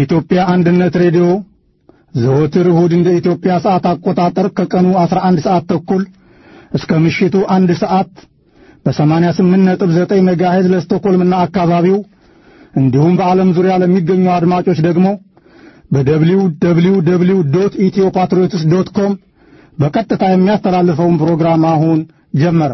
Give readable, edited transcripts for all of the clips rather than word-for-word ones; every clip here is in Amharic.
የኢትዮጵያ አንድነት ሬዲዮ ዘወትር እሁድ እንደ ኢትዮጵያ ሰዓት አቆጣጠር ከቀኑ 11 ሰዓት ተኩል እስከ ምሽቱ 1 ሰዓት በ88.9 ሜጋሄዝ ለስቶኮልምና አካባቢው እንዲሁም በዓለም ዙሪያ ለሚገኙ አድማጮች ደግሞ www.ethiopatriots.com በቀጥታ የሚያስተላልፈውን ፕሮግራም አሁን ጀመረ።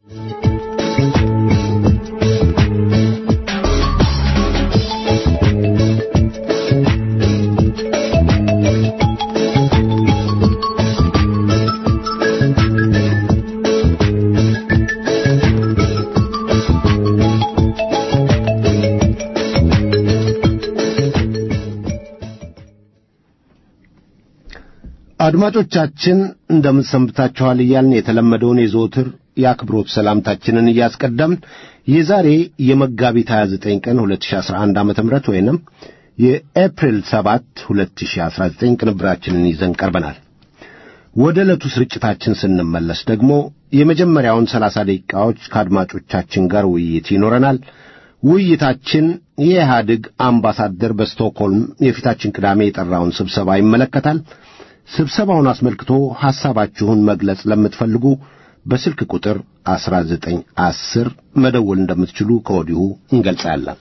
አድማጮቻችን እንደምን ሰንብታችኋል እያልን የተለመደውን የዘወትር የአክብሮት ሰላምታችንን እያስቀደምን የዛሬ የመጋቢት 29 ቀን 2011 ዓ.ም ወይንም የኤፕሪል 7 2019 ቅንብራችንን ይዘን ቀርበናል። ወደ ዕለቱ ስርጭታችን ስንመለስ ደግሞ የመጀመሪያውን 30 ደቂቃዎች ከአድማጮቻችን ጋር ውይይት ይኖረናል። ውይይታችን የኢህአዴግ አምባሳደር በስቶክሆልም የፊታችን ቅዳሜ የጠራውን ስብሰባ ይመለከታል። ስብሰባውን አስመልክቶ ሐሳባችሁን መግለጽ ለምትፈልጉ በስልክ ቁጥር 1910 መደወል እንደምትችሉ ከወዲሁ እንገልጻለን።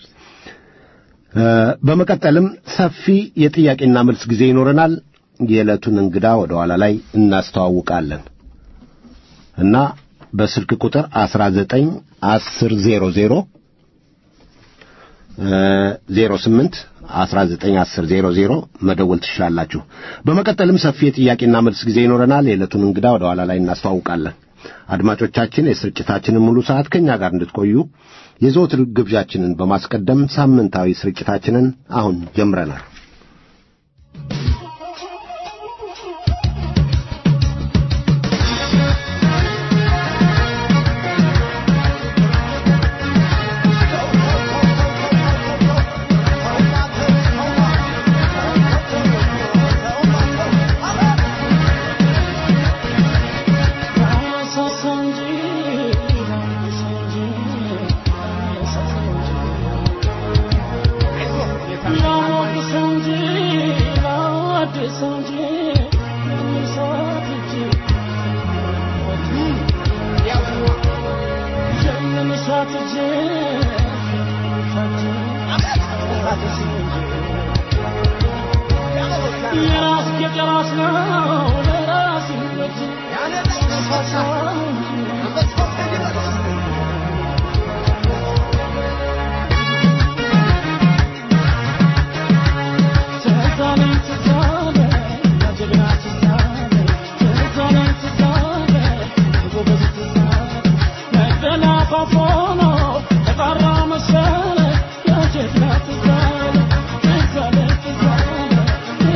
በመቀጠልም ሰፊ የጥያቄና መልስ ጊዜ ይኖረናል። የዕለቱን እንግዳ ወደ ኋላ ላይ እናስተዋውቃለን እና በስልክ ቁጥር 1910 08 መደወል ትችላላችሁ። በመቀጠልም ሰፊ የጥያቄና መልስ ጊዜ ይኖረናል። የዕለቱን እንግዳ ወደ ኋላ ላይ እናስተዋውቃለን። አድማጮቻችን የስርጭታችንን ሙሉ ሰዓት ከኛ ጋር እንድትቆዩ የዘወትር ግብዣችንን በማስቀደም ሳምንታዊ ስርጭታችንን አሁን ጀምረናል።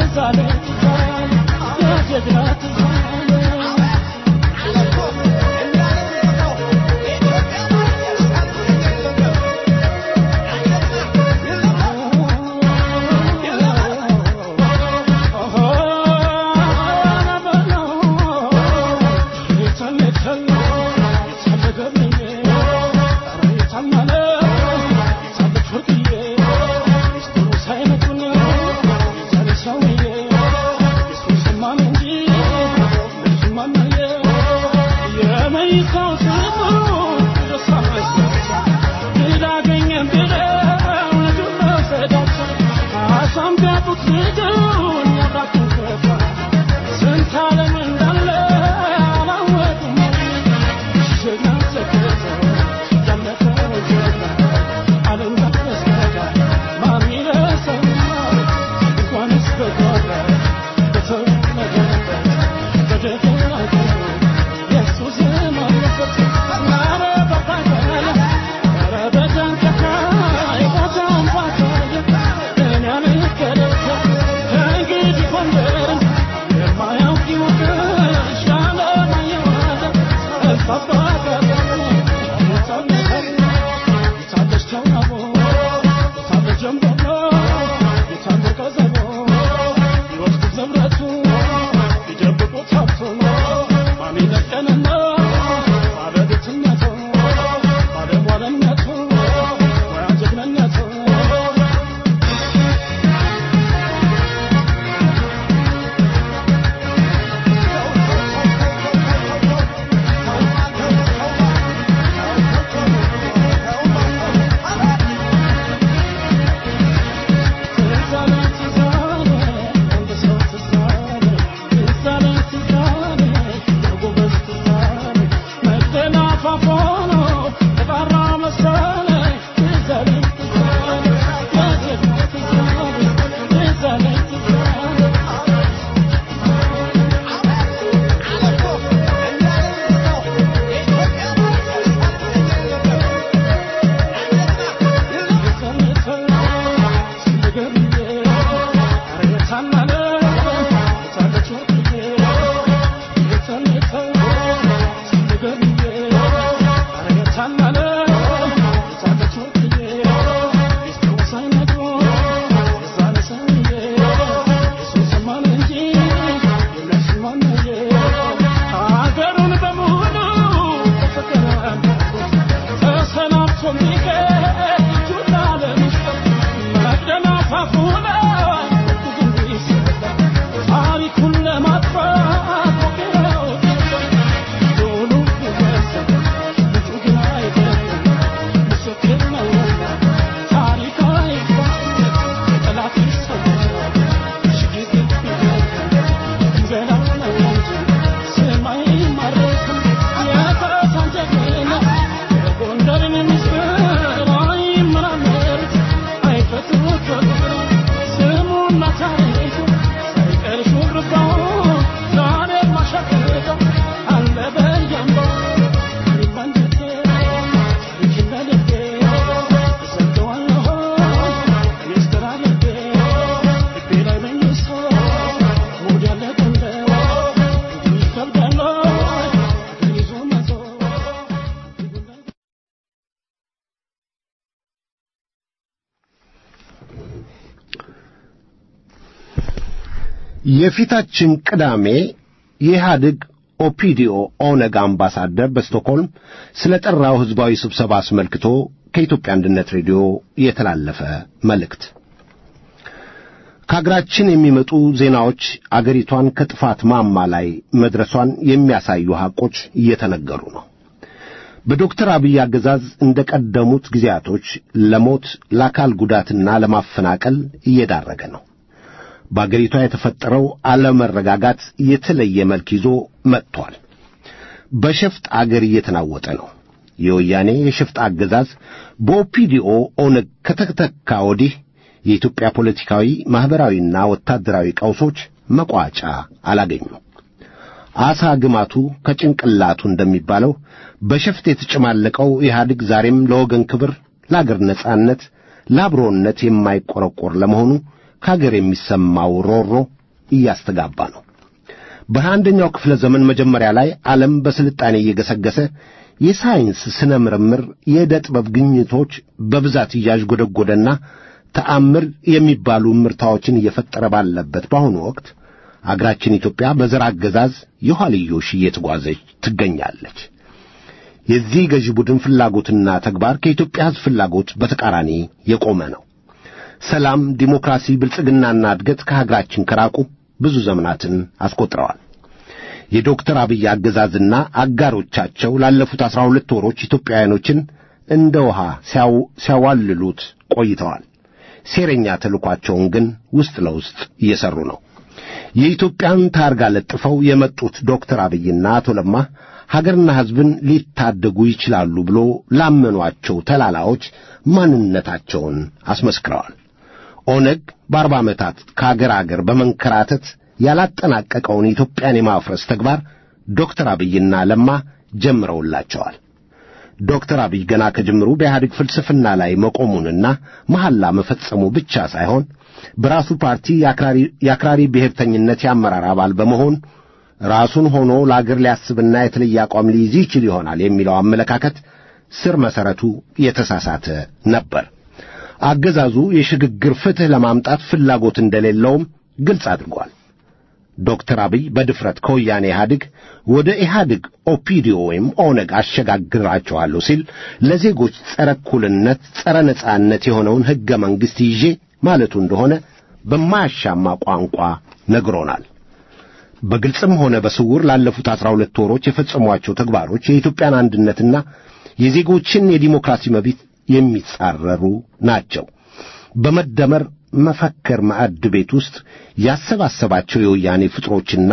Let's go. የፊታችን ቅዳሜ የኢህአዴግ ኦፒዲኦ ኦነግ አምባሳደር በስቶክሆልም ስለ ጠራው ሕዝባዊ ስብሰባ አስመልክቶ ከኢትዮጵያ አንድነት ሬዲዮ የተላለፈ መልእክት። ከአገራችን የሚመጡ ዜናዎች አገሪቷን ከጥፋት ማማ ላይ መድረሷን የሚያሳዩ ሐቆች እየተነገሩ ነው። በዶክተር አብይ አገዛዝ እንደቀደሙት ጊዜያቶች ለሞት ለአካል ጉዳትና ለማፈናቀል እየዳረገ ነው። በአገሪቷ የተፈጠረው አለመረጋጋት የተለየ መልክ ይዞ መጥቷል። በሸፍጥ አገር እየተናወጠ ነው። የወያኔ የሸፍጥ አገዛዝ በኦፒዲኦ ኦነግ ከተተካ ወዲህ የኢትዮጵያ ፖለቲካዊ፣ ማህበራዊና ወታደራዊ ቀውሶች መቋጫ አላገኙም። አሳ ግማቱ ከጭንቅላቱ እንደሚባለው በሸፍጥ የተጨማለቀው ኢህአዴግ ዛሬም ለወገን ክብር፣ ለአገር ነጻነት፣ ለአብሮነት የማይቆረቆር ለመሆኑ ከአገር የሚሰማው ሮሮ እያስተጋባ ነው። በአንደኛው ክፍለ ዘመን መጀመሪያ ላይ ዓለም በስልጣኔ እየገሰገሰ የሳይንስ ስነ ምርምር፣ የዕደ ጥበብ ግኝቶች በብዛት እያዥጎደጎደና ተአምር የሚባሉ ምርታዎችን እየፈጠረ ባለበት በአሁኑ ወቅት አገራችን ኢትዮጵያ በዘር አገዛዝ የኋልዮሽ እየተጓዘች ትገኛለች። የዚህ ገዢ ቡድን ፍላጎትና ተግባር ከኢትዮጵያ ሕዝብ ፍላጎት በተቃራኒ የቆመ ነው። ሰላም፣ ዲሞክራሲ፣ ብልጽግናና እድገት ከሀገራችን ከራቁ ብዙ ዘመናትን አስቆጥረዋል። የዶክተር አብይ አገዛዝና አጋሮቻቸው ላለፉት 12 ወሮች ኢትዮጵያውያኖችን እንደ ውሃ ሲያዋልሉት ቆይተዋል። ሴረኛ ተልኳቸውን ግን ውስጥ ለውስጥ እየሰሩ ነው። የኢትዮጵያን ታርጋ ለጥፈው የመጡት ዶክተር አብይና አቶ ለማ ሀገርና ሕዝብን ሊታደጉ ይችላሉ ብሎ ላመኗቸው ተላላዎች ማንነታቸውን አስመስክረዋል። ኦነግ በ40 ዓመታት ከአገር በመንከራተት ያላጠናቀቀውን ኢትዮጵያን የማፍረስ ተግባር ዶክተር አብይና ለማ ጀምረውላቸዋል። ዶክተር አብይ ገና ከጅምሩ በኢህአዴግ ፍልስፍና ላይ መቆሙንና መሐላ መፈጸሙ ብቻ ሳይሆን በራሱ ፓርቲ የአክራሪ ብሔርተኝነት የአመራር አባል በመሆን ራሱን ሆኖ ለአገር ሊያስብና የተለየ አቋም ሊይዝ ይችል ይሆናል የሚለው አመለካከት ስር መሰረቱ የተሳሳተ ነበር። አገዛዙ የሽግግር ፍትህ ለማምጣት ፍላጎት እንደሌለውም ግልጽ አድርጓል። ዶክተር አብይ በድፍረት ከወያኔ ኢህአዴግ ወደ ኢህአዴግ ኦፒዲዮ ወይም ኦነግ አሸጋግራቸዋለሁ ሲል ለዜጎች ጸረ እኩልነት፣ ጸረ ነጻነት የሆነውን ሕገ መንግሥት ይዤ ማለቱ እንደሆነ በማያሻማ ቋንቋ ነግሮናል። በግልጽም ሆነ በስውር ላለፉት 12 ወሮች የፈጸሟቸው ተግባሮች የኢትዮጵያን አንድነትና የዜጎችን የዲሞክራሲ መብት የሚጻረሩ ናቸው። በመደመር መፈክር ማዕድ ቤት ውስጥ ያሰባሰባቸው የወያኔ ፍጥሮችና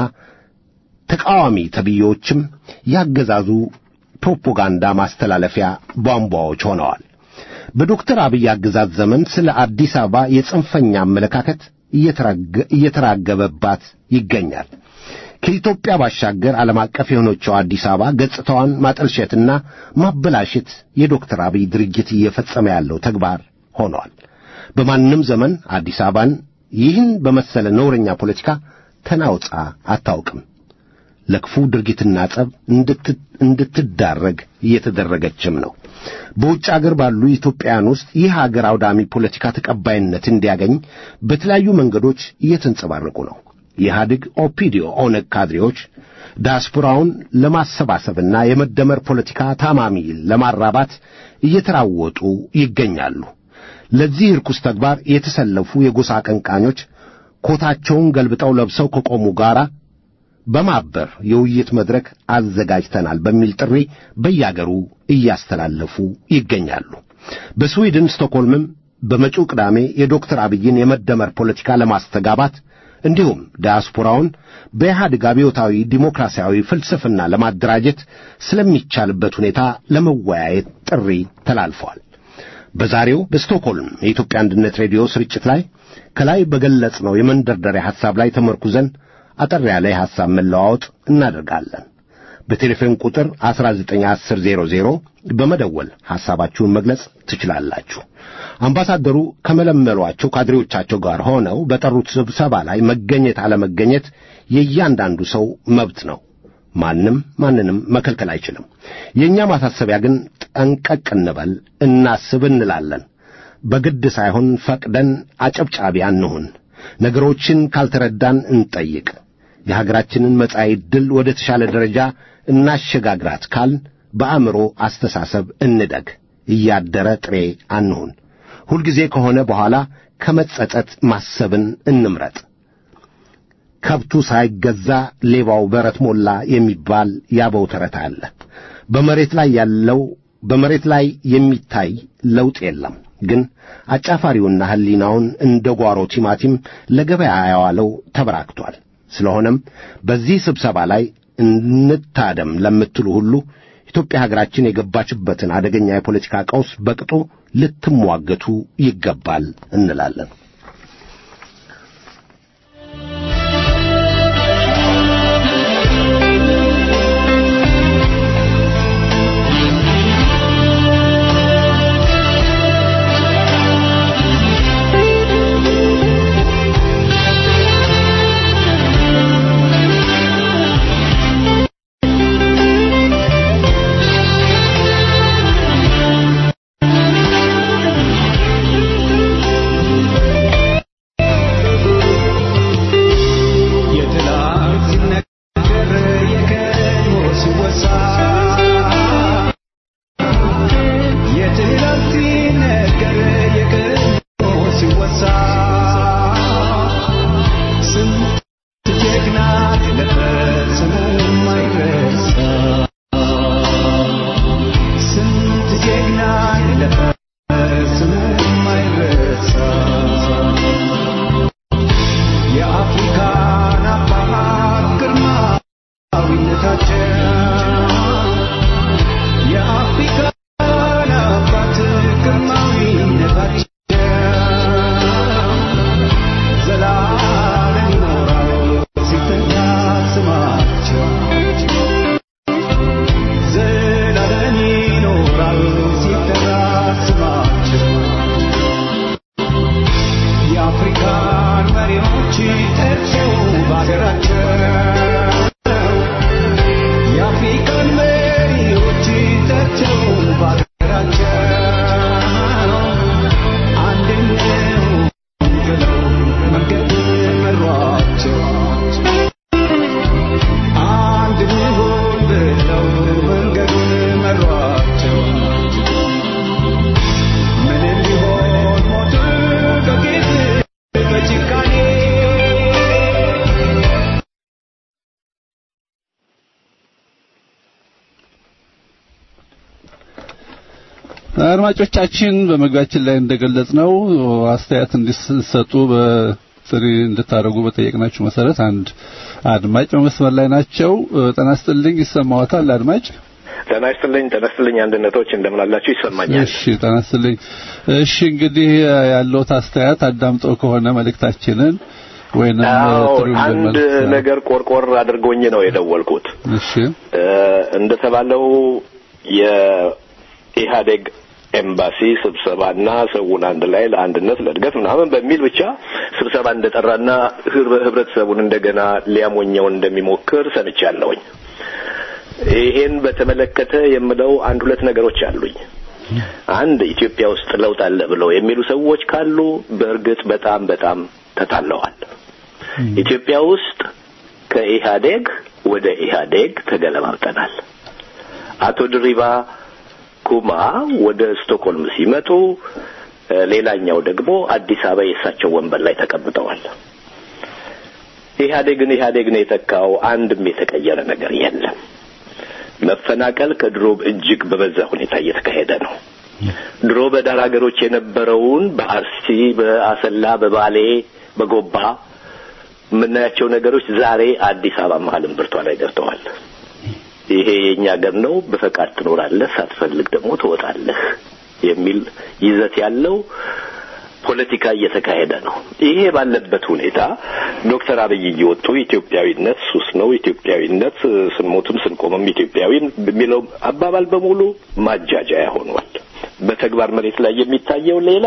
ተቃዋሚ ተብዬዎችም ያገዛዙ ፕሮፓጋንዳ ማስተላለፊያ ቧንቧዎች ሆነዋል። በዶክተር አብይ አገዛዝ ዘመን ስለ አዲስ አበባ የጽንፈኛ አመለካከት እየተራገበባት ይገኛል። ከኢትዮጵያ ባሻገር ዓለም አቀፍ የሆነችው አዲስ አበባ ገጽታዋን ማጠልሸትና ማበላሸት የዶክተር አብይ ድርጅት እየፈጸመ ያለው ተግባር ሆኗል። በማንም ዘመን አዲስ አበባን ይህን በመሰለ ነውረኛ ፖለቲካ ተናውጻ አታውቅም። ለክፉ ድርጊትና ጸብ እንድትዳረግ እየተደረገችም ነው። በውጭ አገር ባሉ ኢትዮጵያውያን ውስጥ ይህ ሀገር አውዳሚ ፖለቲካ ተቀባይነት እንዲያገኝ በተለያዩ መንገዶች እየተንጸባረቁ ነው። የኢህአዴግ ኦፒዲዮ ኦነግ ካድሬዎች ዲያስፖራውን ለማሰባሰብና የመደመር ፖለቲካ ታማሚ ለማራባት እየተራወጡ ይገኛሉ። ለዚህ ርኩስ ተግባር የተሰለፉ የጎሳ አቀንቃኞች ኮታቸውን ገልብጠው ለብሰው ከቆሙ ጋራ በማበር የውይይት መድረክ አዘጋጅተናል በሚል ጥሪ በያገሩ እያስተላለፉ ይገኛሉ። በስዊድን ስቶክሆልምም በመጪው ቅዳሜ የዶክተር አብይን የመደመር ፖለቲካ ለማስተጋባት እንዲሁም ዲያስፖራውን በኢህአዴግ አብዮታዊ ዲሞክራሲያዊ ፍልስፍና ለማደራጀት ስለሚቻልበት ሁኔታ ለመወያየት ጥሪ ተላልፏል። በዛሬው በስቶክሆልም የኢትዮጵያ አንድነት ሬዲዮ ስርጭት ላይ ከላይ በገለጽነው የመንደርደሪያ ሐሳብ ላይ ተመርኩዘን አጠር ያለ ሐሳብ መለዋወጥ እናደርጋለን። በቴሌፎን ቁጥር 191000 በመደወል ሐሳባችሁን መግለጽ ትችላላችሁ። አምባሳደሩ ከመለመሏቸው ካድሬዎቻቸው ጋር ሆነው በጠሩት ስብሰባ ላይ መገኘት አለመገኘት የእያንዳንዱ ሰው መብት ነው። ማንንም መከልከል አይችልም። የኛ ማሳሰቢያ ግን ጠንቀቅ እንበል፣ እናስብ እንላለን። በግድ ሳይሆን ፈቅደን አጨብጫቢ አንሁን። ነገሮችን ካልተረዳን እንጠይቅ። የሀገራችንን መጻኢ ዕድል ወደ ተሻለ ደረጃ እናሸጋግራት ካል በአእምሮ አስተሳሰብ እንደግ። እያደረ ጥሬ አንሁን። ሁልጊዜ ከሆነ በኋላ ከመጸጸት ማሰብን እንምረጥ። ከብቱ ሳይገዛ ሌባው በረት ሞላ የሚባል ያበው ተረት አለ። በመሬት ላይ የሚታይ ለውጥ የለም። ግን አጫፋሪውና ህሊናውን እንደ ጓሮ ቲማቲም ለገበያ ያዋለው ተበራክቷል። ስለሆነም በዚህ ስብሰባ ላይ እንታደም ለምትሉ ሁሉ ኢትዮጵያ ሀገራችን የገባችበትን አደገኛ የፖለቲካ ቀውስ በቅጡ ልትሟገቱ ይገባል እንላለን። አድማጮቻችን በመግባችን ላይ እንደገለጽነው አስተያየት እንዲሰጡ በጥሪ እንድታደርጉ በጠየቅናችሁ መሰረት አንድ አድማጭ በመስመር ላይ ናቸው። ጤና ይስጥልኝ። ይሰማዎታል አድማጭ? ጤና ይስጥልኝ አንድነቶች እንደምን አላችሁ? ይሰማኛል። እሺ ጤና ይስጥልኝ። እሺ እንግዲህ ያለው አስተያየት አዳምጠው ከሆነ መልእክታችንን ወይንም አንድ ነገር ቆርቆር አድርጎኝ ነው የደወልኩት። እሺ እንደተባለው የኢህአዴግ ኤምባሲ ስብሰባና ሰውን አንድ ላይ ለአንድነት ለእድገት ምናምን በሚል ብቻ ስብሰባ እንደጠራና ህብረተሰቡን እንደገና ሊያሞኘው እንደሚሞክር ሰምቻለሁኝ። ይሄን በተመለከተ የምለው አንድ ሁለት ነገሮች አሉኝ። አንድ ኢትዮጵያ ውስጥ ለውጥ አለ ብለው የሚሉ ሰዎች ካሉ በእርግጥ በጣም ተታለዋል። ኢትዮጵያ ውስጥ ከኢህአዴግ ወደ ኢህአዴግ ተገለባብጠናል። አቶ ድሪባ ኩማ ወደ ስቶክሆልም ሲመጡ ሌላኛው ደግሞ አዲስ አበባ የሳቸው ወንበር ላይ ተቀምጠዋል። ኢህአዴግ ነው የተካው። አንድም የተቀየረ ነገር የለም። መፈናቀል ከድሮ እጅግ በበዛ ሁኔታ እየተካሄደ ነው። ድሮ በዳር ሀገሮች የነበረውን በአርሲ፣ በአሰላ፣ በባሌ፣ በጎባ ምናያቸው ነገሮች ዛሬ አዲስ አበባ መሀልም ብርቷ ላይ ገብተዋል። ይሄ የኛ ሀገር ነው፣ በፈቃድ ትኖራለህ፣ ሳትፈልግ ደግሞ ትወጣለህ የሚል ይዘት ያለው ፖለቲካ እየተካሄደ ነው። ይሄ ባለበት ሁኔታ ዶክተር አብይ እየወጡ ኢትዮጵያዊነት ሱስ ነው፣ ኢትዮጵያዊነት ስንሞትም ስንቆምም ኢትዮጵያዊ በሚለው አባባል በሙሉ ማጃጃያ ሆኗል። በተግባር መሬት ላይ የሚታየው ሌላ፣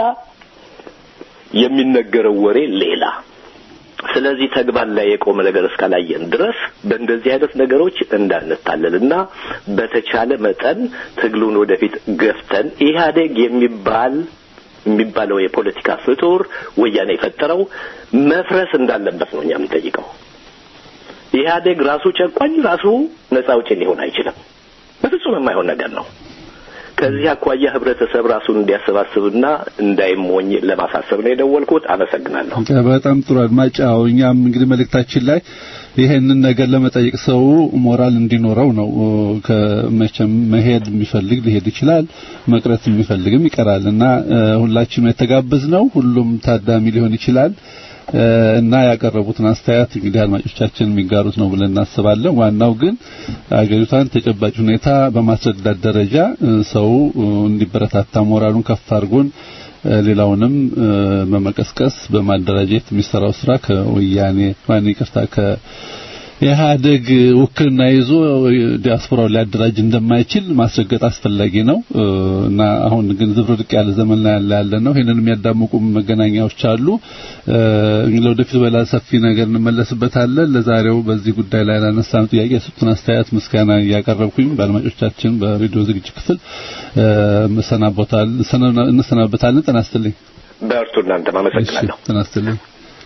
የሚነገረው ወሬ ሌላ። ስለዚህ ተግባር ላይ የቆመ ነገር እስካላየን ድረስ በእንደዚህ አይነት ነገሮች እንዳንታለልና በተቻለ መጠን ትግሉን ወደፊት ገፍተን ኢህአዴግ የሚባል የሚባለው የፖለቲካ ፍጡር ወያኔ የፈጠረው መፍረስ እንዳለበት ነው እኛም ጠይቀው። ኢህአዴግ ራሱ ጨቋኝ ራሱ ነፃ አውጪ ሊሆን አይችልም። በፍጹም የማይሆን ነገር ነው። ከዚህ አኳያ ህብረተሰብ ራሱን እንዲያሰባስብና እንዳይሞኝ ለማሳሰብ ነው የደወልኩት። አመሰግናለሁ። በጣም ጥሩ አድማጭ። እኛም እንግዲህ መልእክታችን ላይ ይሄንን ነገር ለመጠየቅ ሰው ሞራል እንዲኖረው ነው። ከመቼም መሄድ የሚፈልግ ሊሄድ ይችላል፣ መቅረት የሚፈልግም ይቀራልና ሁላችንም የተጋበዝነው ሁሉም ታዳሚ ሊሆን ይችላል እና ያቀረቡትን አስተያየት እንግዲህ አድማጮቻችን የሚጋሩት ነው ብለን እናስባለን። ዋናው ግን አገሪቷን ተጨባጭ ሁኔታ በማስረዳት ደረጃ ሰው እንዲበረታታ ሞራሉን ከፍ አድርጎን ሌላውንም በመቀስቀስ በማደራጀት የሚሰራው ስራ ከወያኔ ከኢህአዴግ ውክልና ይዞ ዲያስፖራው ሊያደራጅ እንደማይችል ማስረገጥ አስፈላጊ ነው እና አሁን ግን ዝብርቅ ያለ ዘመን ላይ ያለ ነው። ይሄንን የሚያዳምቁ መገናኛዎች አሉ። እንግዲህ ወደፊት በላ ሰፊ ነገር እንመለስበታለን። ለዛሬው በዚህ ጉዳይ ላይ ላነሳን ጥያቄ የሰጡን አስተያየት ምስጋና ያቀረብኩኝ በአድማጮቻችን በሬዲዮ ዝግጅት ክፍል እንሰናበታለን። ጤና ይስጥልኝ። በርቱ። እናንተም አመሰግናለሁ። ጤና ይስጥልኝ።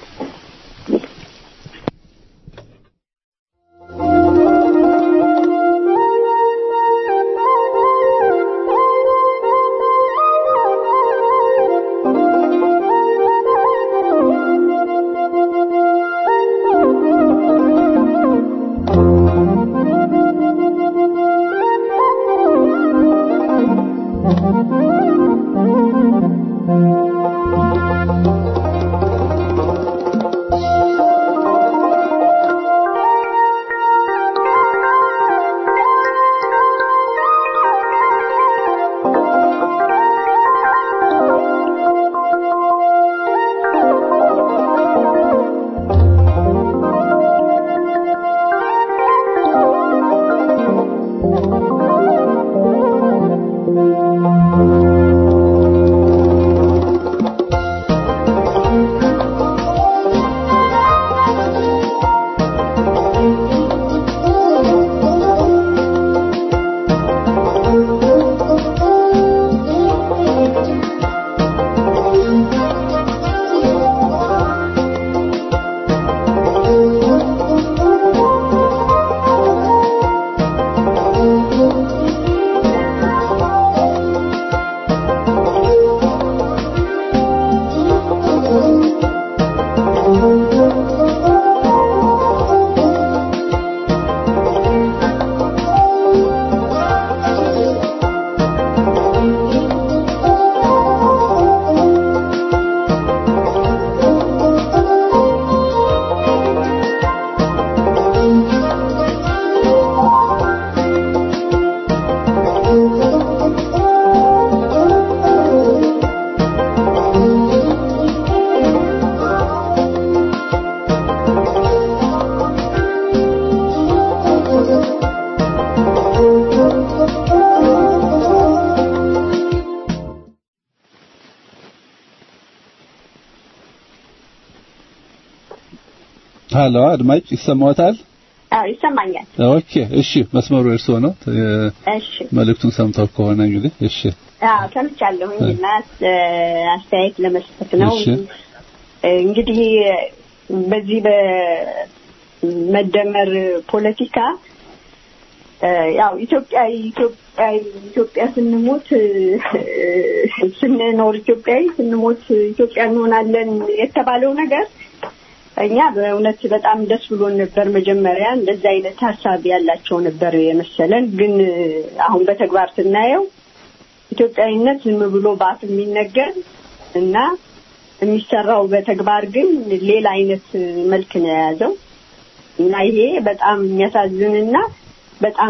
ሀሎ አድማጭ ይሰማዎታል? አዎ ይሰማኛል። ኦኬ እሺ፣ መስመሩ እርሶ ነው። እሺ፣ መልእክቱን ሰምተው ከሆነ እንግዲህ እሺ። ሰምቻለሁኝ እና አስተያየት ለመስጠት ነው። እንግዲህ በዚህ በመደመር ፖለቲካ ያው ኢትዮጵያ ስንሞት ስንኖር ኢትዮጵያዊ ስንሞት ኢትዮጵያ እንሆናለን የተባለው ነገር እኛ በእውነት በጣም ደስ ብሎን ነበር። መጀመሪያ እንደዚህ አይነት ሐሳብ ያላቸው ነበር የመሰለን፣ ግን አሁን በተግባር ስናየው ኢትዮጵያዊነት ዝም ብሎ በአፍ የሚነገር እና የሚሰራው በተግባር ግን ሌላ አይነት መልክ ነው የያዘው እና ይሄ በጣም የሚያሳዝንና በጣም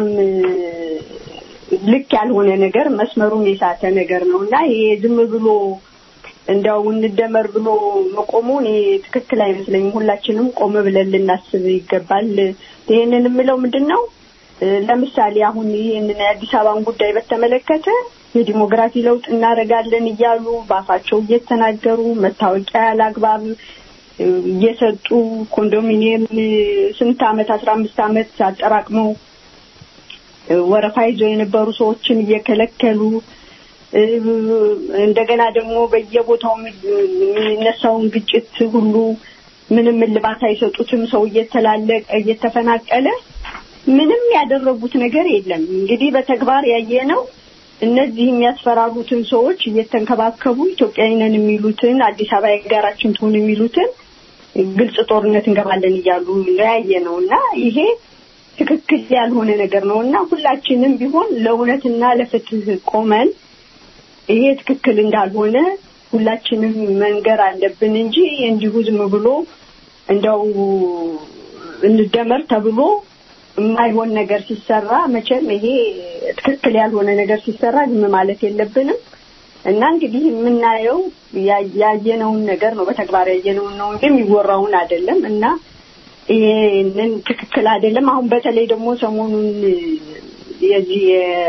ልክ ያልሆነ ነገር መስመሩን የሳተ ነገር ነውና ይሄ ዝም ብሎ እንደው እንደመር ብሎ መቆሙን ትክክል አይመስለኝም። ሁላችንም ቆም ብለን ልናስብ ይገባል። ይሄንን የምለው ምንድነው ለምሳሌ አሁን ይሄንን የአዲስ አበባን ጉዳይ በተመለከተ የዲሞክራሲ ለውጥ እናረጋለን እያሉ ባፋቸው እየተናገሩ መታወቂያ ያላግባብ እየሰጡ ኮንዶሚኒየም ስንት አመት 15 አመት አጠራቅመው ወረፋ ይዘው የነበሩ ሰዎችን እየከለከሉ እንደገና ደግሞ በየቦታው የሚነሳውን ግጭት ሁሉ ምንም ልባት አይሰጡትም። ሰው እየተፈናቀለ ምንም ያደረጉት ነገር የለም። እንግዲህ በተግባር ያየነው እነዚህ የሚያስፈራሩትን ሰዎች እየተንከባከቡ ኢትዮጵያዊነን የሚሉትን አዲስ አበባ የጋራችን ትሁን የሚሉትን ግልጽ ጦርነት እንገባለን እያሉ ያየነውና ይሄ ትክክል ያልሆነ ነገር ነውና ሁላችንም ቢሆን ለእውነትና ለፍትህ ቆመን ይሄ ትክክል እንዳልሆነ ሁላችንም መንገር አለብን እንጂ እንዲሁ ዝም ብሎ እንደው እንደመር ተብሎ የማይሆን ነገር ሲሰራ መቼም ይሄ ትክክል ያልሆነ ነገር ሲሰራ ዝም ማለት የለብንም እና እንግዲህ የምናየው ያየነውን ነገር ነው በተግባር ያየነውን ነው እንጂ የሚወራውን አይደለም እና ይሄንን ትክክል አይደለም። አሁን በተለይ ደግሞ ሰሞኑን የዚህ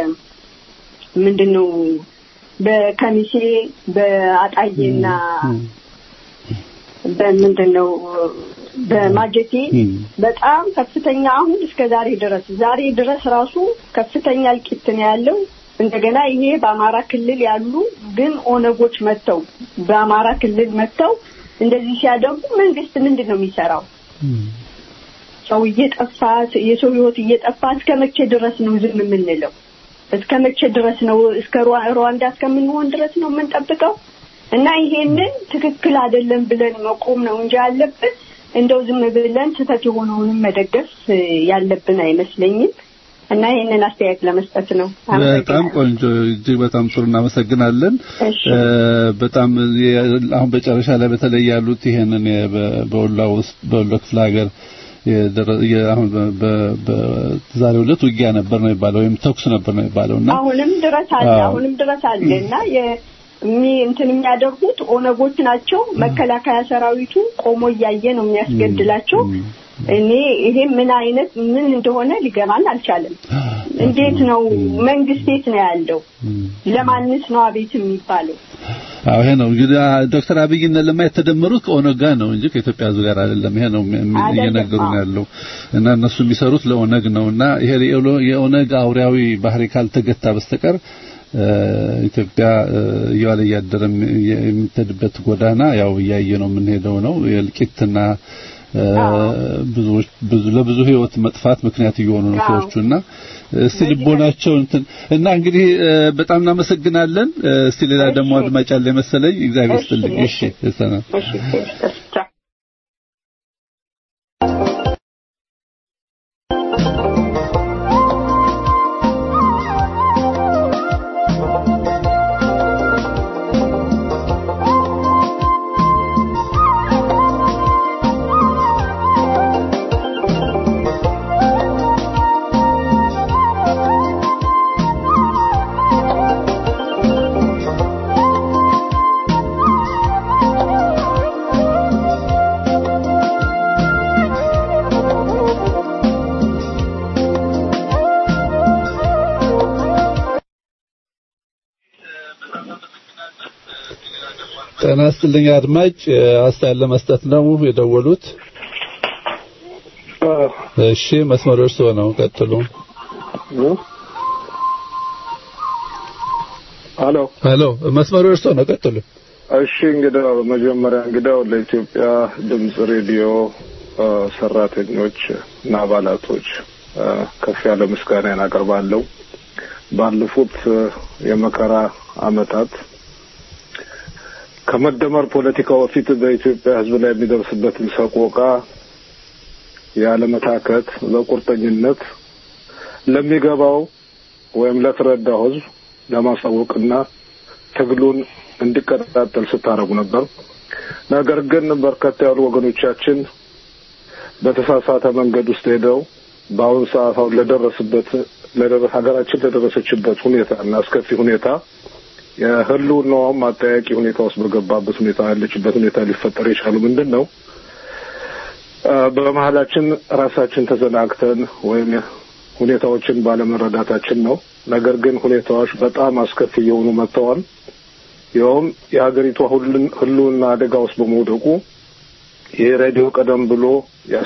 ምንድነው በከሚሴ በአጣዬና በምንድነው በማጀቴ በጣም ከፍተኛ አሁን እስከ ዛሬ ድረስ ራሱ ከፍተኛ እልቂት ነው ያለው። እንደገና ይሄ በአማራ ክልል ያሉ ግን ኦነጎች መተው በአማራ ክልል መተው እንደዚህ ሲያደርጉ መንግስት ምንድነው የሚሰራው? ሰው እየጠፋ የሰው ህይወት እየጠፋ እስከ መቼ ድረስ ነው ዝም የምንለው? እስከ መቼ ድረስ ነው? እስከ ሩዋንዳ እስከምንሆን ድረስ ነው የምንጠብቀው? እና ይሄንን ትክክል አይደለም ብለን መቆም ነው እንጂ ያለብን እንደው ዝም ብለን ስህተት የሆነውን መደገፍ ያለብን አይመስለኝም። እና ይሄንን አስተያየት ለመስጠት ነው። በጣም ቆንጆ እጅግ በጣም ጥሩ እናመሰግናለን። በጣም አሁን በጨረሻ ላይ በተለይ ያሉት ይሄንን በወሎ ክፍለ ሀገር አሁን በዛሬው ዕለት ውጊያ ነበር ነው የሚባለው ወይም ተኩስ ነበር ነው የሚባለውና አሁንም ድረስ አለና እንትን የሚያደርጉት ኦነጎች ናቸው። መከላከያ ሰራዊቱ ቆሞ እያየ ነው የሚያስገድላቸው። እኔ ይሄ ምን እንደሆነ ሊገባን አልቻለም። እንዴት ነው መንግስት ነው ያለው? ለማንስ ነው አቤት የሚባለው? አዎ ይሄ ነው እንግዲህ ዶክተር አብይን ለማየት ተደመሩት ከኦነግ ጋር ነው እንጂ ከኢትዮጵያ ሕዝብ ጋር አይደለም። ይሄ ነው እየነገሩን ያለው እና እነሱ የሚሰሩት ለኦነግ ነውና ይሄ የኦነግ አውሪያዊ ባህሪ ካልተገታ በስተቀር ኢትዮጵያ እያለ ያደረም የምትሄድበት ጎዳና ያው እያየ ነው የምንሄደው ነው የልቂትና ለብዙ ህይወት መጥፋት ምክንያት እየሆኑ ነው ሰዎቹና እስቲ ልቦናቸው እና እንግዲህ በጣም እናመሰግናለን። እስቲ ሌላ ደግሞ አድማጭ አለ መሰለኝ። እግዚአብሔር ይስጥልኝ። እሺ እሰና ጤና ይስጥልኝ አድማጭ አስተያየት ለመስጠት ነው የደወሉት። እሺ መስመሩ እርሶ ነው ቀጥሉ። ሄሎ መስመሩ እርሶ ነው ቀጥሉ። እሺ እንግዲህ መጀመሪያ ለኢትዮጵያ ድምጽ ሬዲዮ ሰራተኞች እና አባላቶች ከፍ ያለ ምስጋና አቀርባለሁ። ባለፉት የመከራ አመታት ከመደመር ፖለቲካው በፊት በኢትዮጵያ ሕዝብ ላይ የሚደርስበትን ሰቆቃ ያለመታከት በቁርጠኝነት ለሚገባው ወይም ለተረዳው ሕዝብ ለማሳወቅና ትግሉን እንዲቀጣጠል ስታረጉ ነበር። ነገር ግን በርከት ያሉ ወገኖቻችን በተሳሳተ መንገድ ውስጥ ሄደው በአሁኑ ሰዓት ሀገራችን ለደረሰችበት ሁኔታና አስከፊ ሁኔታ የህልውናውም አጠያቂ ሁኔታ ውስጥ በገባበት ሁኔታ ያለችበት ሁኔታ ሊፈጠር የቻለው ምንድነው? በመሃላችን ራሳችን ተዘናግተን ወይም ሁኔታዎችን ባለመረዳታችን ነው። ነገር ግን ሁኔታዎች በጣም አስከፊ የሆኑ መጥተዋል። ይኸውም የሀገሪቷ ህልውና አደጋ ውስጥ በመውደቁ ይሄ ሬዲዮ ቀደም ብሎ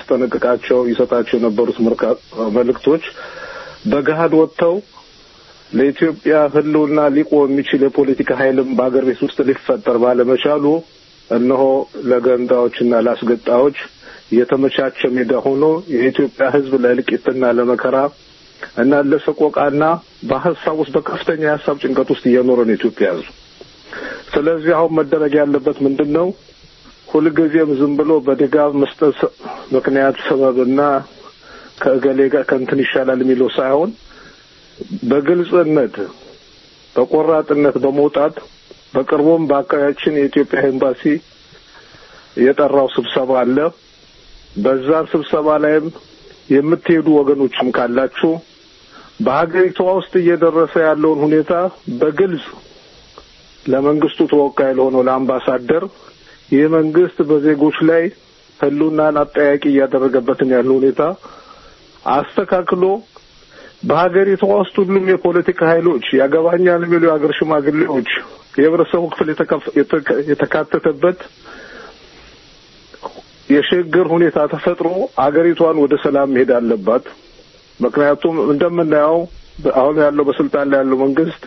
ያስጠነቅቃቸው ይሰጣቸው የነበሩት መልእክቶች በገሃድ ወጥተው ለኢትዮጵያ ህልውና ሊቆም የሚችል የፖለቲካ ኃይልም በአገር ቤት ውስጥ ሊፈጠር ባለመቻሉ እነሆ ለገንዳዎችና ላስገጣዎች የተመቻቸ ሜዳ ሆኖ የኢትዮጵያ ህዝብ ለእልቂትና ለመከራ እና ለሰቆቃና በሐሳብ ውስጥ በከፍተኛ የሐሳብ ጭንቀት ውስጥ እየኖረ ነው ኢትዮጵያ ህዝብ። ስለዚህ አሁን መደረግ ያለበት ምንድነው? ሁልጊዜም ዝም ብሎ በድጋፍ መስጠት ምክንያት ሰበብና ከእገሌ ጋር ከእንትን ይሻላል የሚለው ሳይሆን በግልጽነት በቆራጥነት በመውጣት በቅርቡም በአካባቢያችን የኢትዮጵያ ኤምባሲ የጠራው ስብሰባ አለ። በዛ ስብሰባ ላይም የምትሄዱ ወገኖችም ካላችሁ በሀገሪቷ ውስጥ እየደረሰ ያለውን ሁኔታ በግልጽ ለመንግስቱ ተወካይ ለሆነው ለአምባሳደር የመንግስት በዜጎች ላይ ህልውናን አጠያቂ እያደረገበት ያለው ሁኔታ አስተካክሎ በሀገሪቷ ውስጥ ሁሉም የፖለቲካ ኃይሎች ያገባኛል የሚሉ የሀገር ሽማግሌዎች የህብረተሰቡ ክፍል የተካተተበት የሽግግር ሁኔታ ተፈጥሮ አገሪቷን ወደ ሰላም መሄድ አለባት። ምክንያቱም እንደምናየው አሁን ያለው በስልጣን ላይ ያለው መንግስት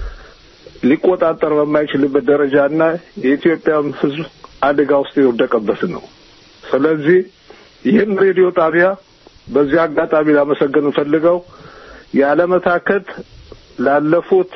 ሊቆጣጠር በማይችልበት ደረጃና የኢትዮጵያ ህዝብ አደጋ ውስጥ የወደቀበት ነው። ስለዚህ ይህን ሬዲዮ ጣቢያ በዚህ አጋጣሚ ላመሰግን ፈልገው ያለመታከት ላለፉት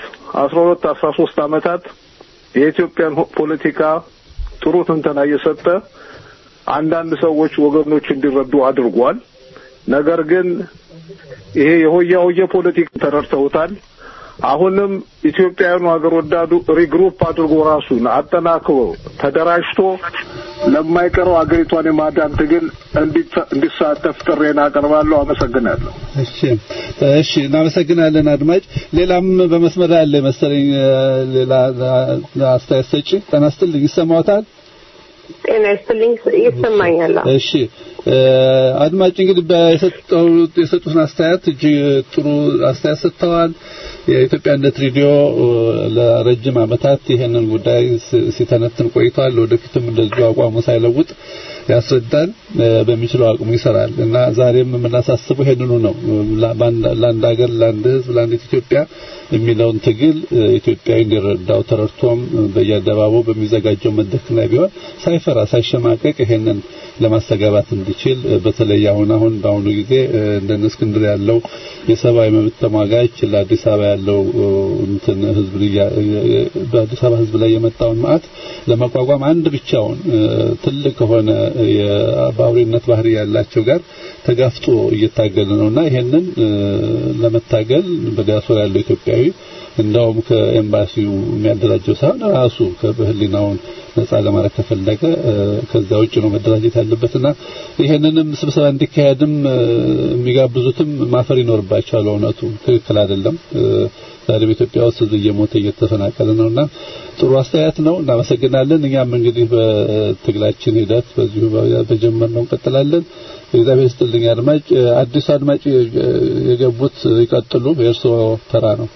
13 ዓመታት የኢትዮጵያን ፖለቲካ ጥሩ ትንተና እየሰጠ አንዳንድ ሰዎች ወገኖች እንዲረዱ አድርጓል። ነገር ግን ይሄ የሆያ ፖለቲካ ተረድተውታል። አሁንም ኢትዮጵያውያኑ ሀገር ወዳዱ ሪግሩፕ አድርጎ ራሱን አጠናክሮ ተደራጅቶ ለማይቀረው አገሪቷን የማዳን ትግል እንዲሳተፍ ጥሬን አቀርባለሁ። አመሰግናለሁ። እሺ እናመሰግናለን። አድማጭ ሌላም በመስመር ያለ መሰለኝ ሌላ አስተያየት ሰጪ ተነስተልኝ ይሰማዎታል? ጤና ይስጥልኝ ይሰማኛል። እሺ አድማጭ እንግዲህ የሰጡትን አስተያየት እጅግ ጥሩ አስተያየት ሰጥተዋል። የኢትዮጵያነት ሬዲዮ ለረጅም ዓመታት ይሄንን ጉዳይ ሲተነትን ቆይቷል። ወደፊትም እንደዚሁ አቋሙ ሳይለውጥ ያስረዳል፣ በሚችለው አቅሙ ይሰራል እና ዛሬም የምናሳስበው ይሄንኑ ነው። ለአንድ ሀገር፣ ለአንድ ህዝብ፣ ለአንድ ኢትዮጵያ የሚለውን ትግል ኢትዮጵያዊ እንዲረዳው ተረድቶም በየአደባባዩ በሚዘጋጀው መድረክ ላይ ቢሆን ሳይፈራ ሳይሸማቀቅ ይሄንን ለማስተጋባት እንዲችል በተለይ አሁን በአሁኑ ጊዜ እንደነ እስክንድር ያለው የሰብአዊ መብት ተሟጋች ለአዲስ አበባ ያለው እንትን ህዝብ በአዲስ አበባ ህዝብ ላይ የመጣውን መዓት ለመቋቋም አንድ ብቻውን ትልቅ ሆነ የአባውሪነት ባህሪ ያላቸው ጋር ተጋፍጦ እየታገለ ነውና ይሄንን ለመታገል በዲያስፖራ ያለው ኢትዮጵያዊ እንደውም ከኤምባሲው የሚያደራጀው ሳይሆን ራሱ ከበህሊናውን ነፃ ለማድረግ ከፈለገ ከዛ ውጭ ነው መደራጀት ያለበትና ይሄንንም ስብሰባ እንዲካሄድም የሚጋብዙትም ማፈር ይኖርባቸዋል። እውነቱ ትክክል አይደለም። ዛሬ በኢትዮጵያ ውስጥ እየሞተ እየተፈናቀለ ነውና ጥሩ አስተያየት ነው። እናመሰግናለን። እኛም እንግዲህ በትግላችን ሂደት በዚሁ በጀመርነው እንቀጥላለን። እግዚአብሔር ይስጥልኝ። አድማጭ አዲስ አድማጭ የገቡት ይቀጥሉ። የእርሶ ተራ ነው።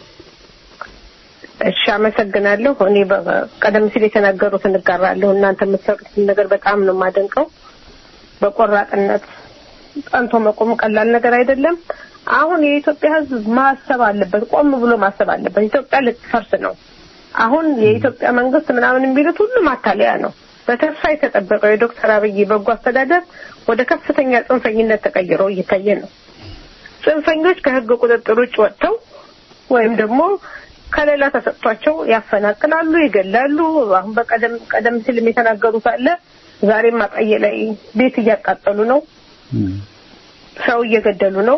እሺ አመሰግናለሁ። እኔ ቀደም ሲል የተናገሩትን እጋራለሁ። እናንተ የምትሰሩት ነገር በጣም ነው የማደንቀው። በቆራጥነት ጸንቶ መቆም ቀላል ነገር አይደለም። አሁን የኢትዮጵያ ህዝብ ማሰብ አለበት፣ ቆም ብሎ ማሰብ አለበት። ኢትዮጵያ ልትፈርስ ነው። አሁን የኢትዮጵያ መንግስት ምናምን የሚሉት ሁሉ ማታለያ ነው። በተስፋ የተጠበቀው የዶክተር አብይ በጎ አስተዳደር ወደ ከፍተኛ ጽንፈኝነት ተቀይሮ እየታየ ነው። ጽንፈኞች ከህግ ቁጥጥር ውጭ ወጥተው ወይም ደግሞ ከሌላ ተሰጥቷቸው ያፈናቅላሉ፣ ይገላሉ። አሁን በቀደም ሲል የተናገሩት አለ። ዛሬም አጣዬ ላይ ቤት እያቃጠሉ ነው፣ ሰው እየገደሉ ነው።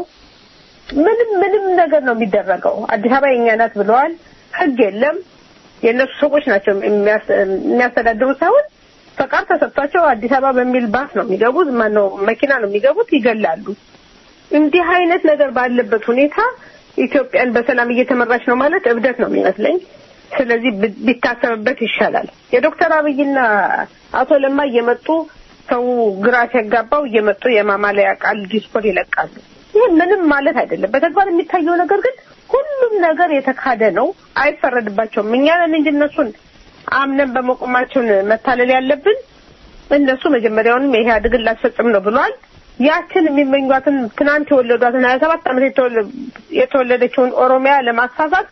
ምንም ነገር ነው የሚደረገው። አዲስ አበባ የኛ ናት ብለዋል። ህግ የለም። የነሱ ሰዎች ናቸው የሚያስተዳድሩት ሳይሆን ፈቃድ ተሰጥቷቸው አዲስ አበባ በሚል ባስ ነው የሚገቡት፣ ማነው መኪና ነው የሚገቡት፣ ይገላሉ። እንዲህ አይነት ነገር ባለበት ሁኔታ ኢትዮጵያን በሰላም እየተመራች ነው ማለት እብደት ነው የሚመስለኝ። ስለዚህ ቢታሰብበት ይሻላል። የዶክተር አብይና አቶ ለማ እየመጡ ሰው ግራ ሲያጋባው እየመጡ የማማለያ ቃል ዲስኮር ይለቃሉ። ይሄ ምንም ማለት አይደለም። በተግባር የሚታየው ነገር ግን ሁሉም ነገር የተካደ ነው። አይፈረድባቸውም። እኛ ነን እንጂ እነሱን አምነን በመቆማችን መታለል ያለብን። እነሱ መጀመሪያውንም ይሄ አድግል ላስፈጽም ነው ብሏል። ያችን የሚመኟትን ትናንት የወለዷትን 27 ዓመት የተወለደችውን ኦሮሚያ ለማስፋፋት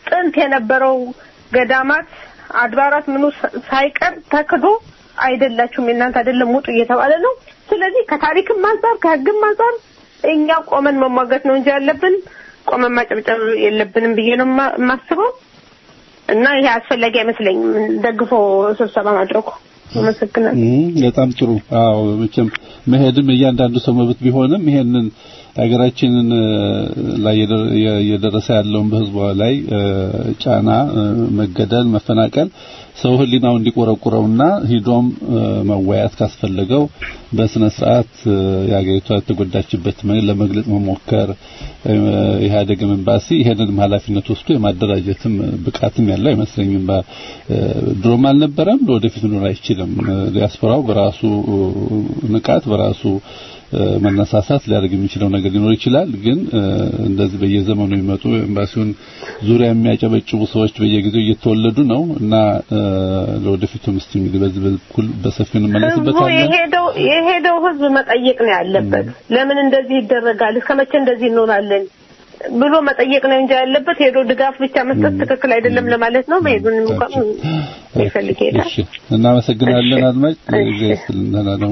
ጥንት የነበረው ገዳማት አድባራት ምኑ ሳይቀር ተክዶ አይደላችሁም እናንተ አይደለም ሙጡ እየተባለ ነው ስለዚህ ከታሪክም አንፃር ከህግም አንፃር እኛ ቆመን መሟገት ነው እንጂ ያለብን ቆመን ማጨብጨብ የለብንም ብዬ ነው ማስበው እና ይሄ አስፈላጊ አይመስለኝም ደግፎ ስብሰባ ማድረጉ መሰከናል በጣም ጥሩ አዎ መቼም መሄድም እያንዳንዱ ሰው መብት ቢሆንም ይሄንን ሀገራችንን ላይ የደረሰ ያለውን በህዝቧ ላይ ጫና መገደል መፈናቀል ሰው ህሊናው እንዲቆረቁረውና ሂዶም መወያየት ካስፈልገው በስነ ስርዓት ያገይቷ ተጎዳችበት ለመግለጽ መሞከር ኢህአዴግም ኤምባሲ ይሄንን ኃላፊነት ወስዶ የማደራጀትም ብቃትም ያለው አይመስለኝም ድሮም አልነበረም ወደፊት ሊኖር አይችልም ዲያስፖራው በራሱ ንቃት በራሱ መነሳሳት ሊያደርግ የሚችለው ነገር ሊኖር ይችላል ግን እንደዚህ በየዘመኑ የሚመጡ ኤምባሲውን ዙሪያ የሚያጨበጭቡ ሰዎች በየጊዜው እየተወለዱ ነው እና ለወደፊቱም እስቲ እንግዲህ በዚህ በኩል በሰፊው እንመለስበታለን የሄደው ህዝብ መጠየቅ ነው ያለበት ለምን እንደዚህ ይደረጋል እስከመቼ እንደዚህ እንሆናለን ብሎ መጠየቅ ነው እንጂ ያለበት ሄዶ ድጋፍ ብቻ መስጠት ትክክል አይደለም ለማለት ነው መሄዱን እንኳን ይፈልግ ይላል እሺ እናመሰግናለን አድማጭ ለዚህ ስለና ነው